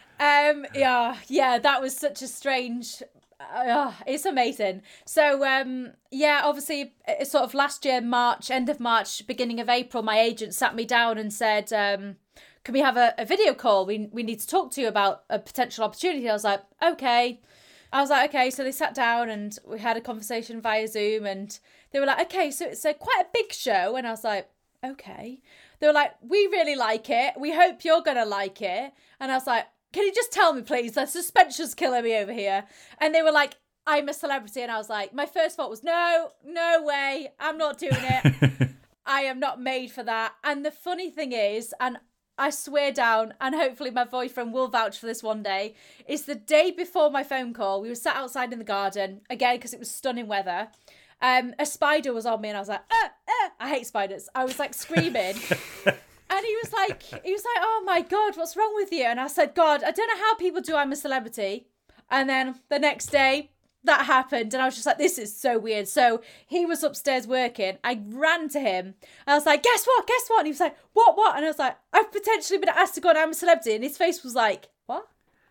Um, yeah, yeah, that was such a strange... Uh, it's amazing. So, um, yeah, obviously, sort of last year, March, end of March, beginning of April, my agent sat me down and said, um, can we have a, a video call? We we need to talk to you about a potential opportunity. I was like, okay. I was like, okay. So they sat down and we had a conversation via Zoom, and they were like, okay, so it's a quite a big show. And I was like, okay. They were like, we really like it. We hope you're going to like it. And I was like, can you just tell me, please? The suspension's killing me over here. And they were like, I'm a Celebrity. And I was like, my first thought was, no, no way. I'm not doing it. I am not made for that. And the funny thing is, and I swear down, and hopefully my boyfriend will vouch for this one day, is the day before my phone call, we were sat outside in the garden, again, because it was stunning weather. Um, a spider was on me, and I was like, uh, uh, I hate spiders. I was like screaming. And he was like, he was like, oh my God, what's wrong with you? And I said, God, I don't know how people do I'm a Celebrity. And then the next day, that happened. And I was just like, this is so weird. So he was upstairs working. I ran to him. I was like, guess what? Guess what? And he was like, what, what? And I was like, I've potentially been asked to go on I'm a Celebrity. And his face was like, what?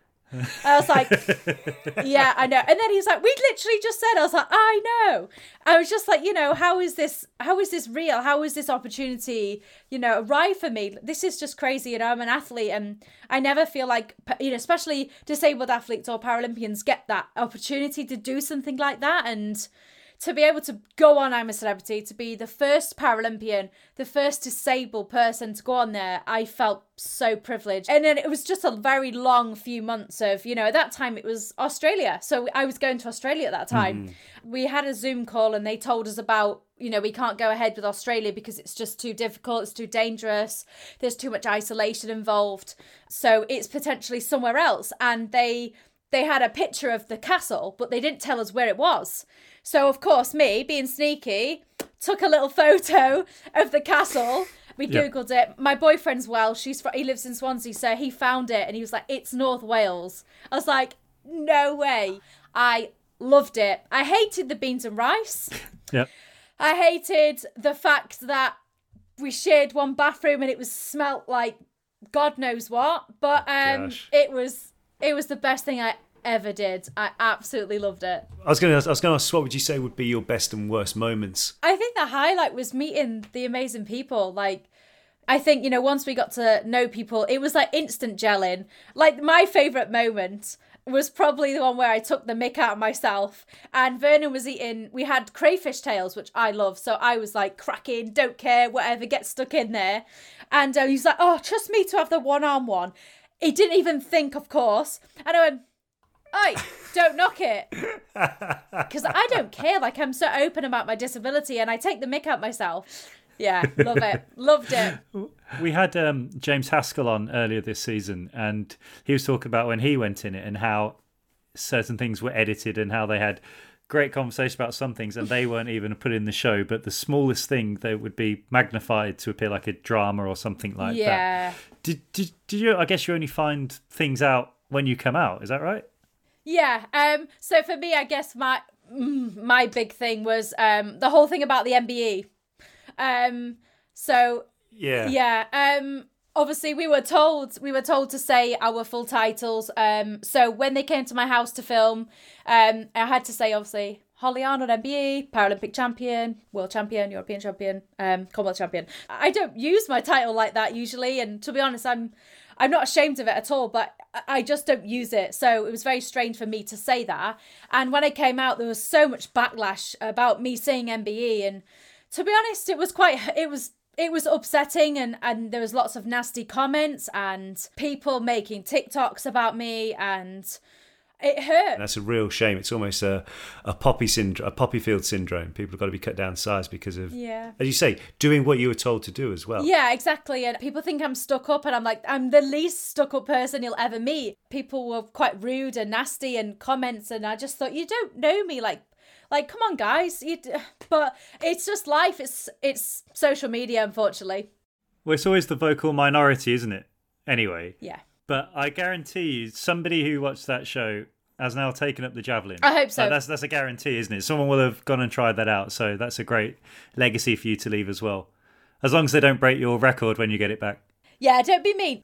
I was like, yeah, I know. And then he was like, we literally just said, I was like, I know. I was just like, you know, how is this, how is this real? How is this opportunity, you know, arrive for me? This is just crazy. You know, I'm an athlete, and I never feel like, you know, especially disabled athletes or Paralympians get that opportunity to do something like that. And to be able to go on I'm a Celebrity, to be the first Paralympian, the first disabled person to go on there, I felt so privileged. And then it was just a very long few months of, you know, at that time it was Australia. So I was going to Australia at that time. Mm. We had a Zoom call and they told us about, you know, we can't go ahead with Australia because it's just too difficult, it's too dangerous, there's too much isolation involved. So it's potentially somewhere else. And they... They had a picture of the castle, but they didn't tell us where it was. So, of course, me, being sneaky, took a little photo of the castle. We yep. Googled it. My boyfriend's Welsh. He's he lives in Swansea, so he found it, and he was like, it's North Wales. I was like, no way. I loved it. I hated the beans and rice. Yep. I hated the fact that we shared one bathroom, and it was smelt like God knows what. But um, it was... It was the best thing I ever did. I absolutely loved it. I was going to. I was going to ask, what would you say would be your best and worst moments? I think the highlight was meeting the amazing people. Like, I think, you know, once we got to know people, it was like instant gelling. Like, my favourite moment was probably the one where I took the mick out of myself, and Vernon was eating. We had crayfish tails, which I love, so I was like cracking, don't care, whatever, get stuck in there. And uh, he was like, "Oh, trust me to have the one-arm one." He didn't even think, of course. And I went, oi, don't knock it. Because I don't care. Like, I'm so open about my disability, and I take the mick out myself. Yeah, love it. Loved it. We had um, James Haskell on earlier this season, and he was talking about when he went in it and how certain things were edited and how they had great conversation about some things and they weren't even put in the show, but the smallest thing they would be magnified to appear like a drama or something like yeah. that. Did, did did you? I guess you only find things out when you come out. Is that right? Yeah. Um. So for me, I guess my my big thing was um the whole thing about the M B E. Um. So yeah. Yeah. Um. Obviously, we were told we were told to say our full titles. Um, so when they came to my house to film, um, I had to say obviously Holly Arnold, M B E, Paralympic champion, world champion, European champion, um, Commonwealth champion. I don't use my title like that usually, and to be honest, I'm I'm not ashamed of it at all, but I just don't use it. So it was very strange for me to say that. And when I came out, there was so much backlash about me saying M B E, and to be honest, it was quite it was it was upsetting, and and there was lots of nasty comments and people making TikToks about me, and it hurt. That's a real shame. It's almost a, a poppy syndrome, a poppy field syndrome. People have got to be cut down in size because of, yeah. as you say, doing what you were told to do as well. Yeah, exactly. And people think I'm stuck up, and I'm like, I'm the least stuck up person you'll ever meet. People were quite rude and nasty and comments, and I just thought, you don't know me, like, like come on, guys. You d-. But it's just life. It's it's social media, unfortunately. Well, it's always the vocal minority, isn't it? Anyway. Yeah. But I guarantee you, somebody who watched that show has now taken up the javelin. I hope so. Like, that's that's a guarantee, isn't it? Someone will have gone and tried that out. So that's a great legacy for you to leave as well. As long as they don't break your record when you get it back. Yeah, don't be mean.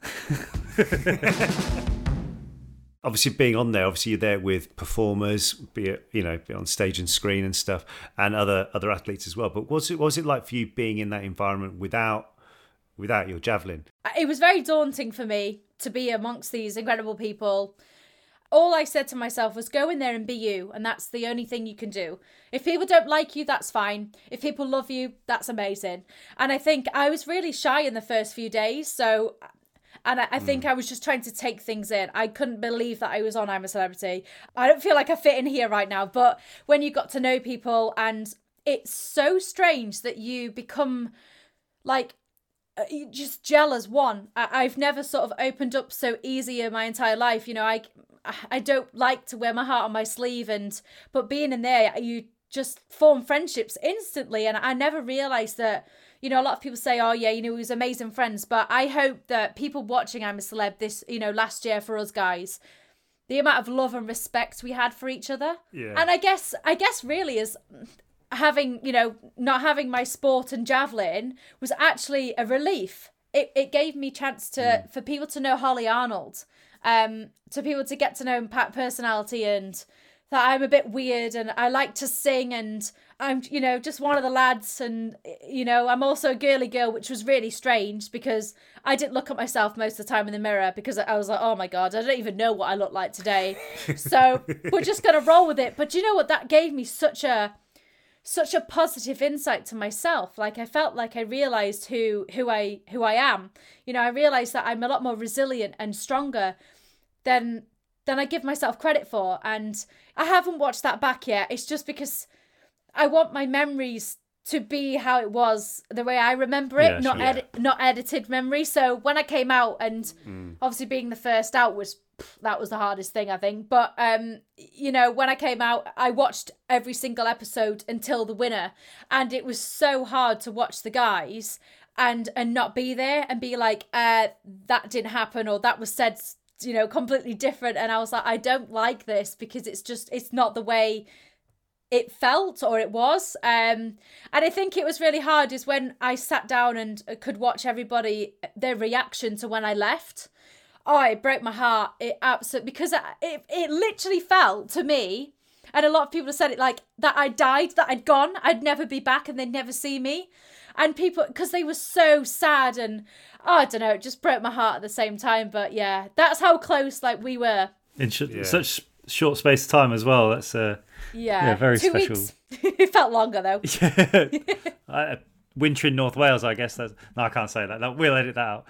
Obviously, being on there, obviously you're there with performers, be it, you know, be on stage and screen and stuff, and other other athletes as well. But what's it what was it like for you being in that environment without without your javelin? It was very daunting for me to be amongst these incredible people. All I said to myself was go in there and be you, and that's the only thing you can do. If people don't like you, that's fine. If people love you, that's amazing. And I think I was really shy in the first few days, so... And I, I think mm. I was just trying to take things in. I couldn't believe that I was on I'm a Celebrity. I don't feel like I fit in here right now, but when you got to know people, and it's so strange that you become like just gel as one. I, I've never sort of opened up so easy in my entire life. You know, I, I don't like to wear my heart on my sleeve, and but being in there, you just form friendships instantly. And I never realised that. You know, a lot of people say, oh, yeah, you know, we was amazing friends. But I hope that people watching I'm a Celeb this, you know, last year for us guys, the amount of love and respect we had for each other. Yeah. And I guess, I guess really is having, you know, not having my sport and javelin was actually a relief. It it gave me chance to, mm. for people to know Holly Arnold, um, to people to get to know Pat personality, and that I'm a bit weird and I like to sing, and I'm, you know, just one of the lads, and, you know, I'm also a girly girl, which was really strange because I didn't look at myself most of the time in the mirror because I was like, oh my God, I don't even know what I look like today. So we're just going to roll with it. But you know what? That gave me such a, such a positive insight to myself. Like I felt like I realized who, who I, who I am. You know, I realized that I'm a lot more resilient and stronger than, than I give myself credit for. And I haven't watched that back yet. It's just because I want my memories to be how it was, the way I remember it, Yeah, not sure. edit, not edited memory. So when I came out, and Mm. obviously being the first out was, that was the hardest thing, I think. But, um, you know, when I came out, I watched every single episode until the winner. And it was so hard to watch the guys and, and not be there and be like, uh, that didn't happen, or that was said, you know, completely different. And I was like, I don't like this because it's just, it's not the way it felt or it was. Um, and I think it was really hard is when I sat down and could watch everybody, their reaction to when I left. Oh, it broke my heart. It absolutely, because it, it, it literally felt to me, and a lot of people have said it, like that I died, that I'd gone, I'd never be back and they'd never see me. And people, because they were so sad, and oh, I don't know, it just broke my heart at the same time. But yeah, that's how close like we were. In sh- Yeah. such short space of time as well. That's uh, Yeah, yeah, very Two special. Weeks. It felt longer though. Yeah. uh, winter in North Wales, I guess. That's... No, I can't say that. No, we'll edit that out.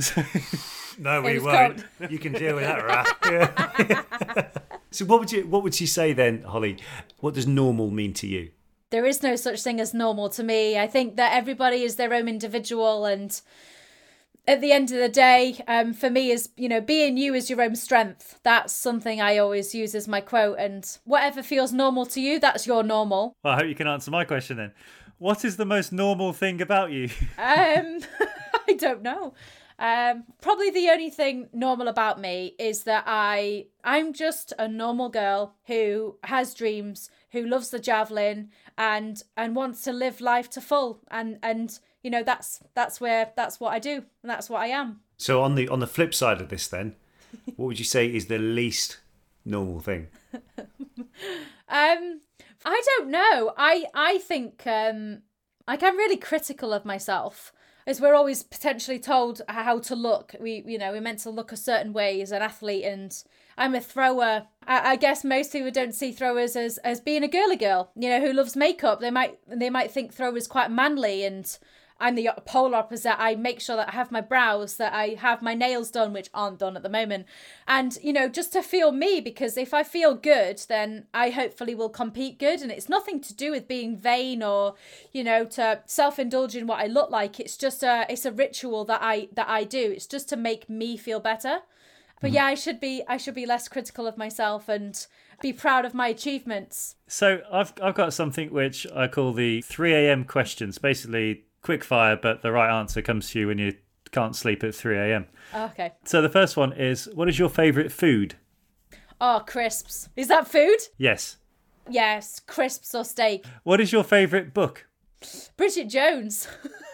No, It we was won't. You can deal with that, right? Yeah. So what would you what would you say then, Holly? What does normal mean to you? There is no such thing as normal to me. I think that everybody is their own individual, and at the end of the day, um, for me, is, you know, being you is your own strength. That's something I always use as my quote. And whatever feels normal to you, that's your normal. Well, I hope you can answer my question then. What is the most normal thing about you? Um, I don't know. Um, probably the only thing normal about me is that I I'm just a normal girl who has dreams, who loves the javelin, and and wants to live life to full. And and you know, that's that's where that's what I do, and that's what I am. So on the on the flip side of this then, what would you say is the least normal thing? Um, I don't know. I I think um, like I'm really critical of myself, as we're always potentially told how to look. We you know we're meant to look a certain way as an athlete, and I'm a thrower. I, I guess most people don't see throwers as as being a girly girl. You know, who loves makeup. They might they might think throwers quite manly, and I'm the polar opposite. I make sure that I have my brows, that I have my nails done, which aren't done at the moment. And, you know, just to feel me, because if I feel good, then I hopefully will compete good. And it's nothing to do with being vain or, you know, to self-indulge in what I look like. It's just a, it's a ritual that I, that I do. It's just to make me feel better. But yeah, I should be, I should be less critical of myself and be proud of my achievements. So I've, I've got something which I call the three a.m. questions. Basically, quick fire, but the right answer comes to you when you can't sleep at three a.m. Oh, okay. So the first one is, what is your favourite food? Oh, crisps. Is that food? Yes. Yes, crisps or steak. What is your favourite book? Bridget Jones.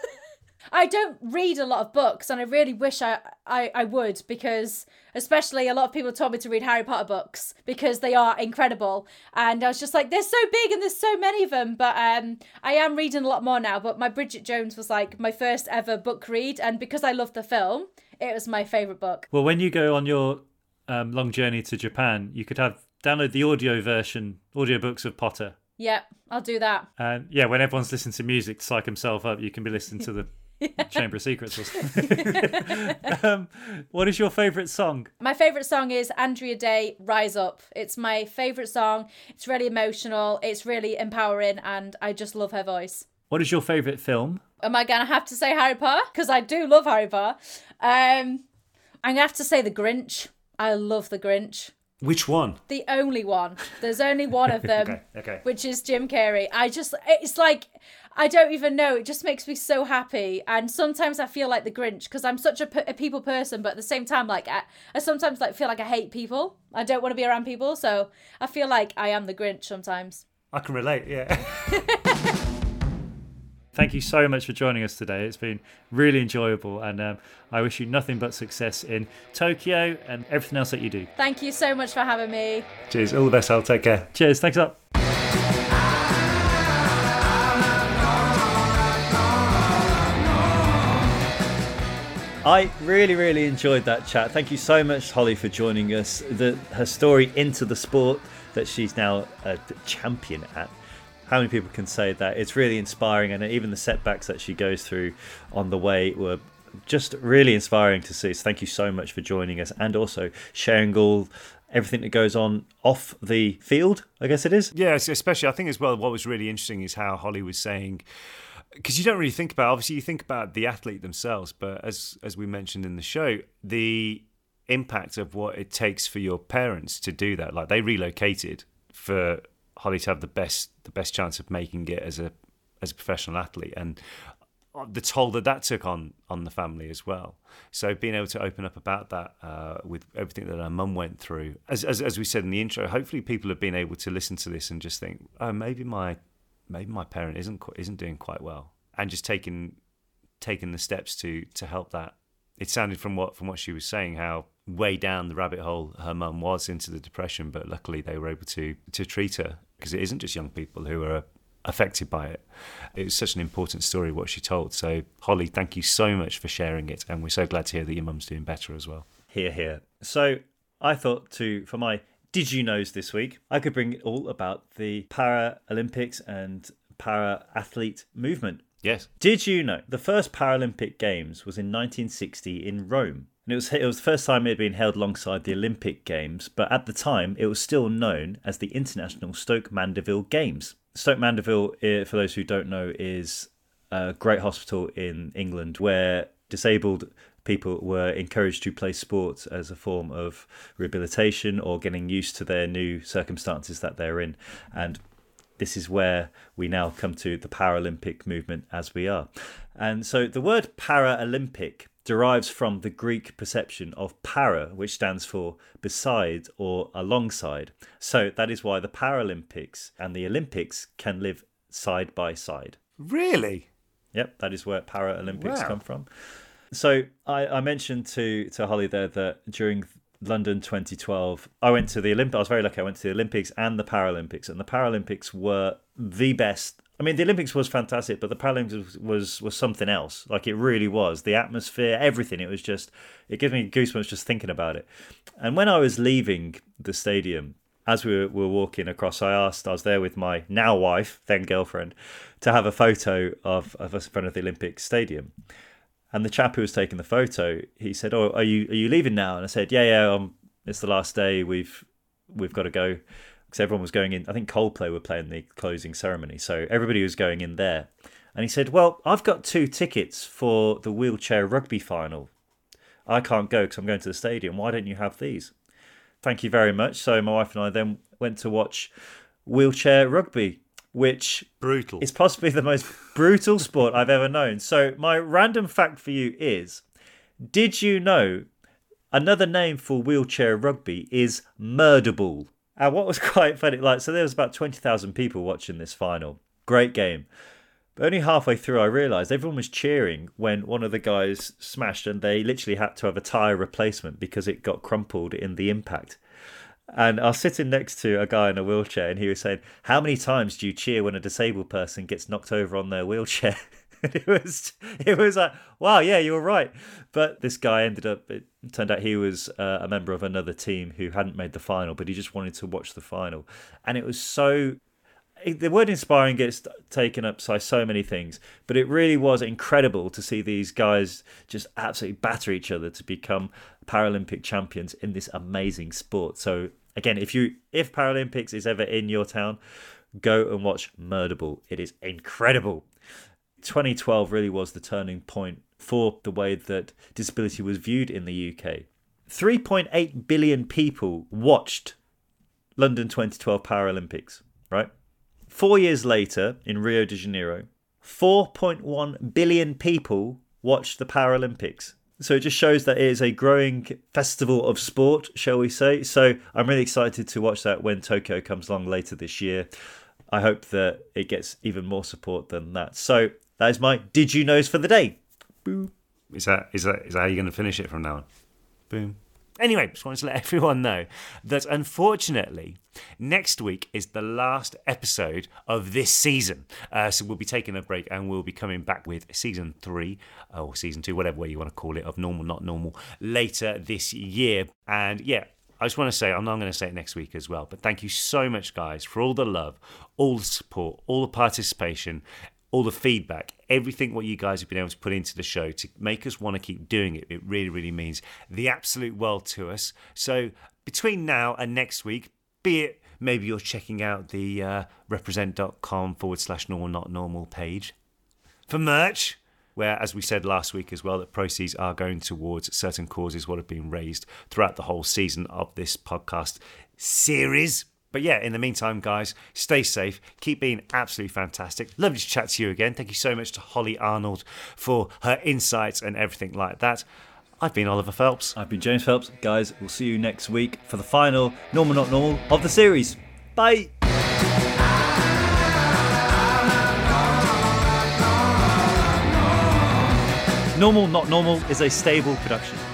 I don't read a lot of books, and I really wish I, I, I would, because especially a lot of people told me to read Harry Potter books because they are incredible. And I was just like, they're so big and there's so many of them. But um, I am reading a lot more now. But my Bridget Jones was like my first ever book read. And because I loved the film, it was my favourite book. Well, when you go on your um, long journey to Japan, you could have download the audio version, audiobooks of Potter. Yeah, I'll do that. And yeah, when everyone's listening to music to psych himself up, you can be listening to the yeah. Chamber of Secrets or something. um, what is your favourite song? My favourite song is Andrea Day, Rise Up. It's my favourite song. It's really emotional. It's really empowering, and I just love her voice. What is your favourite film? Am I going to have to say Harry Potter? Because I do love Harry Potter. Um, I'm going to have to say The Grinch. I love The Grinch. Which one? The only one. There's only one of them, okay, okay. which is Jim Carrey. I just, it's like, I don't even know. It just makes me so happy. And sometimes I feel like the Grinch because I'm such a, a people person, but at the same time, like, I, I sometimes like feel like I hate people. I don't want to be around people. So I feel like I am the Grinch sometimes. I can relate, yeah. Thank you so much for joining us today. It's been really enjoyable, and um, I wish you nothing but success in Tokyo and everything else that you do. Thank you so much for having me. Cheers. All the best, Al. Take care. Cheers. Thanks up. I really, really enjoyed that chat. Thank you so much, Holly, for joining us. The, her story into the sport that she's now a champion at. How many people can say that? It's really inspiring, and even the setbacks that she goes through on the way were just really inspiring to see. So thank you so much for joining us, and also sharing all everything that goes on off the field, I guess it is. Yeah, especially I think as well what was really interesting is how Holly was saying, because you don't really think about, obviously you think about the athlete themselves, but as as we mentioned in the show, the impact of what it takes for your parents to do that. Like, they relocated for Holly to have the best the best chance of making it as a as a professional athlete, and the toll that that took on on the family as well. So being able to open up about that uh, with everything that her mum went through, as, as as we said in the intro, hopefully people have been able to listen to this and just think, oh, maybe my maybe my parent isn't isn't doing quite well, and just taking taking the steps to to help that. It sounded from what from what she was saying how way down the rabbit hole her mum was into the depression, but luckily they were able to to treat her, because it isn't just young people who are affected by it. It was such an important story what she told. So Holly, thank you so much for sharing it, and we're so glad to hear that your mum's doing better as well. Hear, hear. So I thought to for my Did You Knows this week, I could bring it all about the Paralympics and para-athlete movement. Yes. Did you know the first Paralympic Games was in nineteen sixty in Rome? And it was it was the first time it had been held alongside the Olympic Games, but at the time it was still known as the International Stoke Mandeville Games. Stoke Mandeville, for those who don't know, is a great hospital in England where disabled people were encouraged to play sports as a form of rehabilitation or getting used to their new circumstances that they're in. And this is where we now come to the Paralympic movement as we are. And so the word Paralympic derives from the Greek perception of para, which stands for beside or alongside. So that is why the Paralympics and the Olympics can live side by side. Really? Yep, that is where Paralympics Wow. come from. So I, I mentioned to, to Holly there that during London twenty twelve. I went to the Olympics. I was very lucky. I went to the Olympics and the Paralympics, and the Paralympics were the best. I mean, the Olympics was fantastic, but the Paralympics was, was was something else. Like, it really was. The atmosphere, everything. It was just, it gives me goosebumps just thinking about it. And when I was leaving the stadium, as we were, we were walking across, I asked, I was there with my now wife, then girlfriend, to have a photo of, of us in front of the Olympic Stadium. And the chap who was taking the photo, he said, "Oh, are you are you leaving now?" And I said, "Yeah, yeah, um, it's the last day. We've we've got to go." Because everyone was going in. I think Coldplay were playing the closing ceremony, so everybody was going in there. And he said, "Well, I've got two tickets for the wheelchair rugby final. I can't go because I'm going to the stadium. Why don't you have these?" Thank you very much. So my wife and I then went to watch wheelchair rugby, which brutal is possibly the most brutal sport I've ever known. So my random fact for you is, did you know another name for wheelchair rugby is murderball? And what was quite funny, like, so there was about twenty thousand people watching this final. Great game. But only halfway through I realised everyone was cheering when one of the guys smashed, and they literally had to have a tyre replacement because it got crumpled in the impact. And I was sitting next to a guy in a wheelchair, and he was saying, "How many times do you cheer when a disabled person gets knocked over on their wheelchair?" And it was, it was like, wow, yeah, you were right. But this guy ended up, it turned out he was uh, a member of another team who hadn't made the final, but he just wanted to watch the final. And it was so, it, the word inspiring gets taken up by so many things, but it really was incredible to see these guys just absolutely batter each other to become Paralympic champions in this amazing sport. So again, if you if Paralympics is ever in your town, go and watch Murderball. It is incredible. twenty twelve really was the turning point for the way that disability was viewed in the U K. three point eight billion people watched London twenty twelve Paralympics, right? Four years later, in Rio de Janeiro, four point one billion people watched the Paralympics. So it just shows that it is a growing festival of sport, shall we say. So I'm really excited to watch that when Tokyo comes along later this year. I hope that it gets even more support than that. So that is my Did You Knows for the day. Boom. Is that is that is that how you're going to finish it from now on? Boom. Anyway, just wanted to let everyone know that unfortunately, next week is the last episode of this season. Uh, so we'll be taking a break and we'll be coming back with season three or season two, whatever way you want to call it, of Normal Not Normal later this year. And yeah, I just want to say, I'm not going to say it next week as well, but thank you so much, guys, for all the love, all the support, all the participation, all the feedback, everything what you guys have been able to put into the show to make us want to keep doing it. It really, really means the absolute world to us. So between now and next week, be it maybe you're checking out the uh, represent.com forward slash normal not normal page for merch, where, as we said last week as well, that proceeds are going towards certain causes what have been raised throughout the whole season of this podcast series. But yeah, in the meantime, guys, stay safe. Keep being absolutely fantastic. Lovely to chat to you again. Thank you so much to Holly Arnold for her insights and everything like that. I've been Oliver Phelps. I've been James Phelps. Guys, we'll see you next week for the final Normal Not Normal of the series. Bye. Normal Not Normal is a stable production.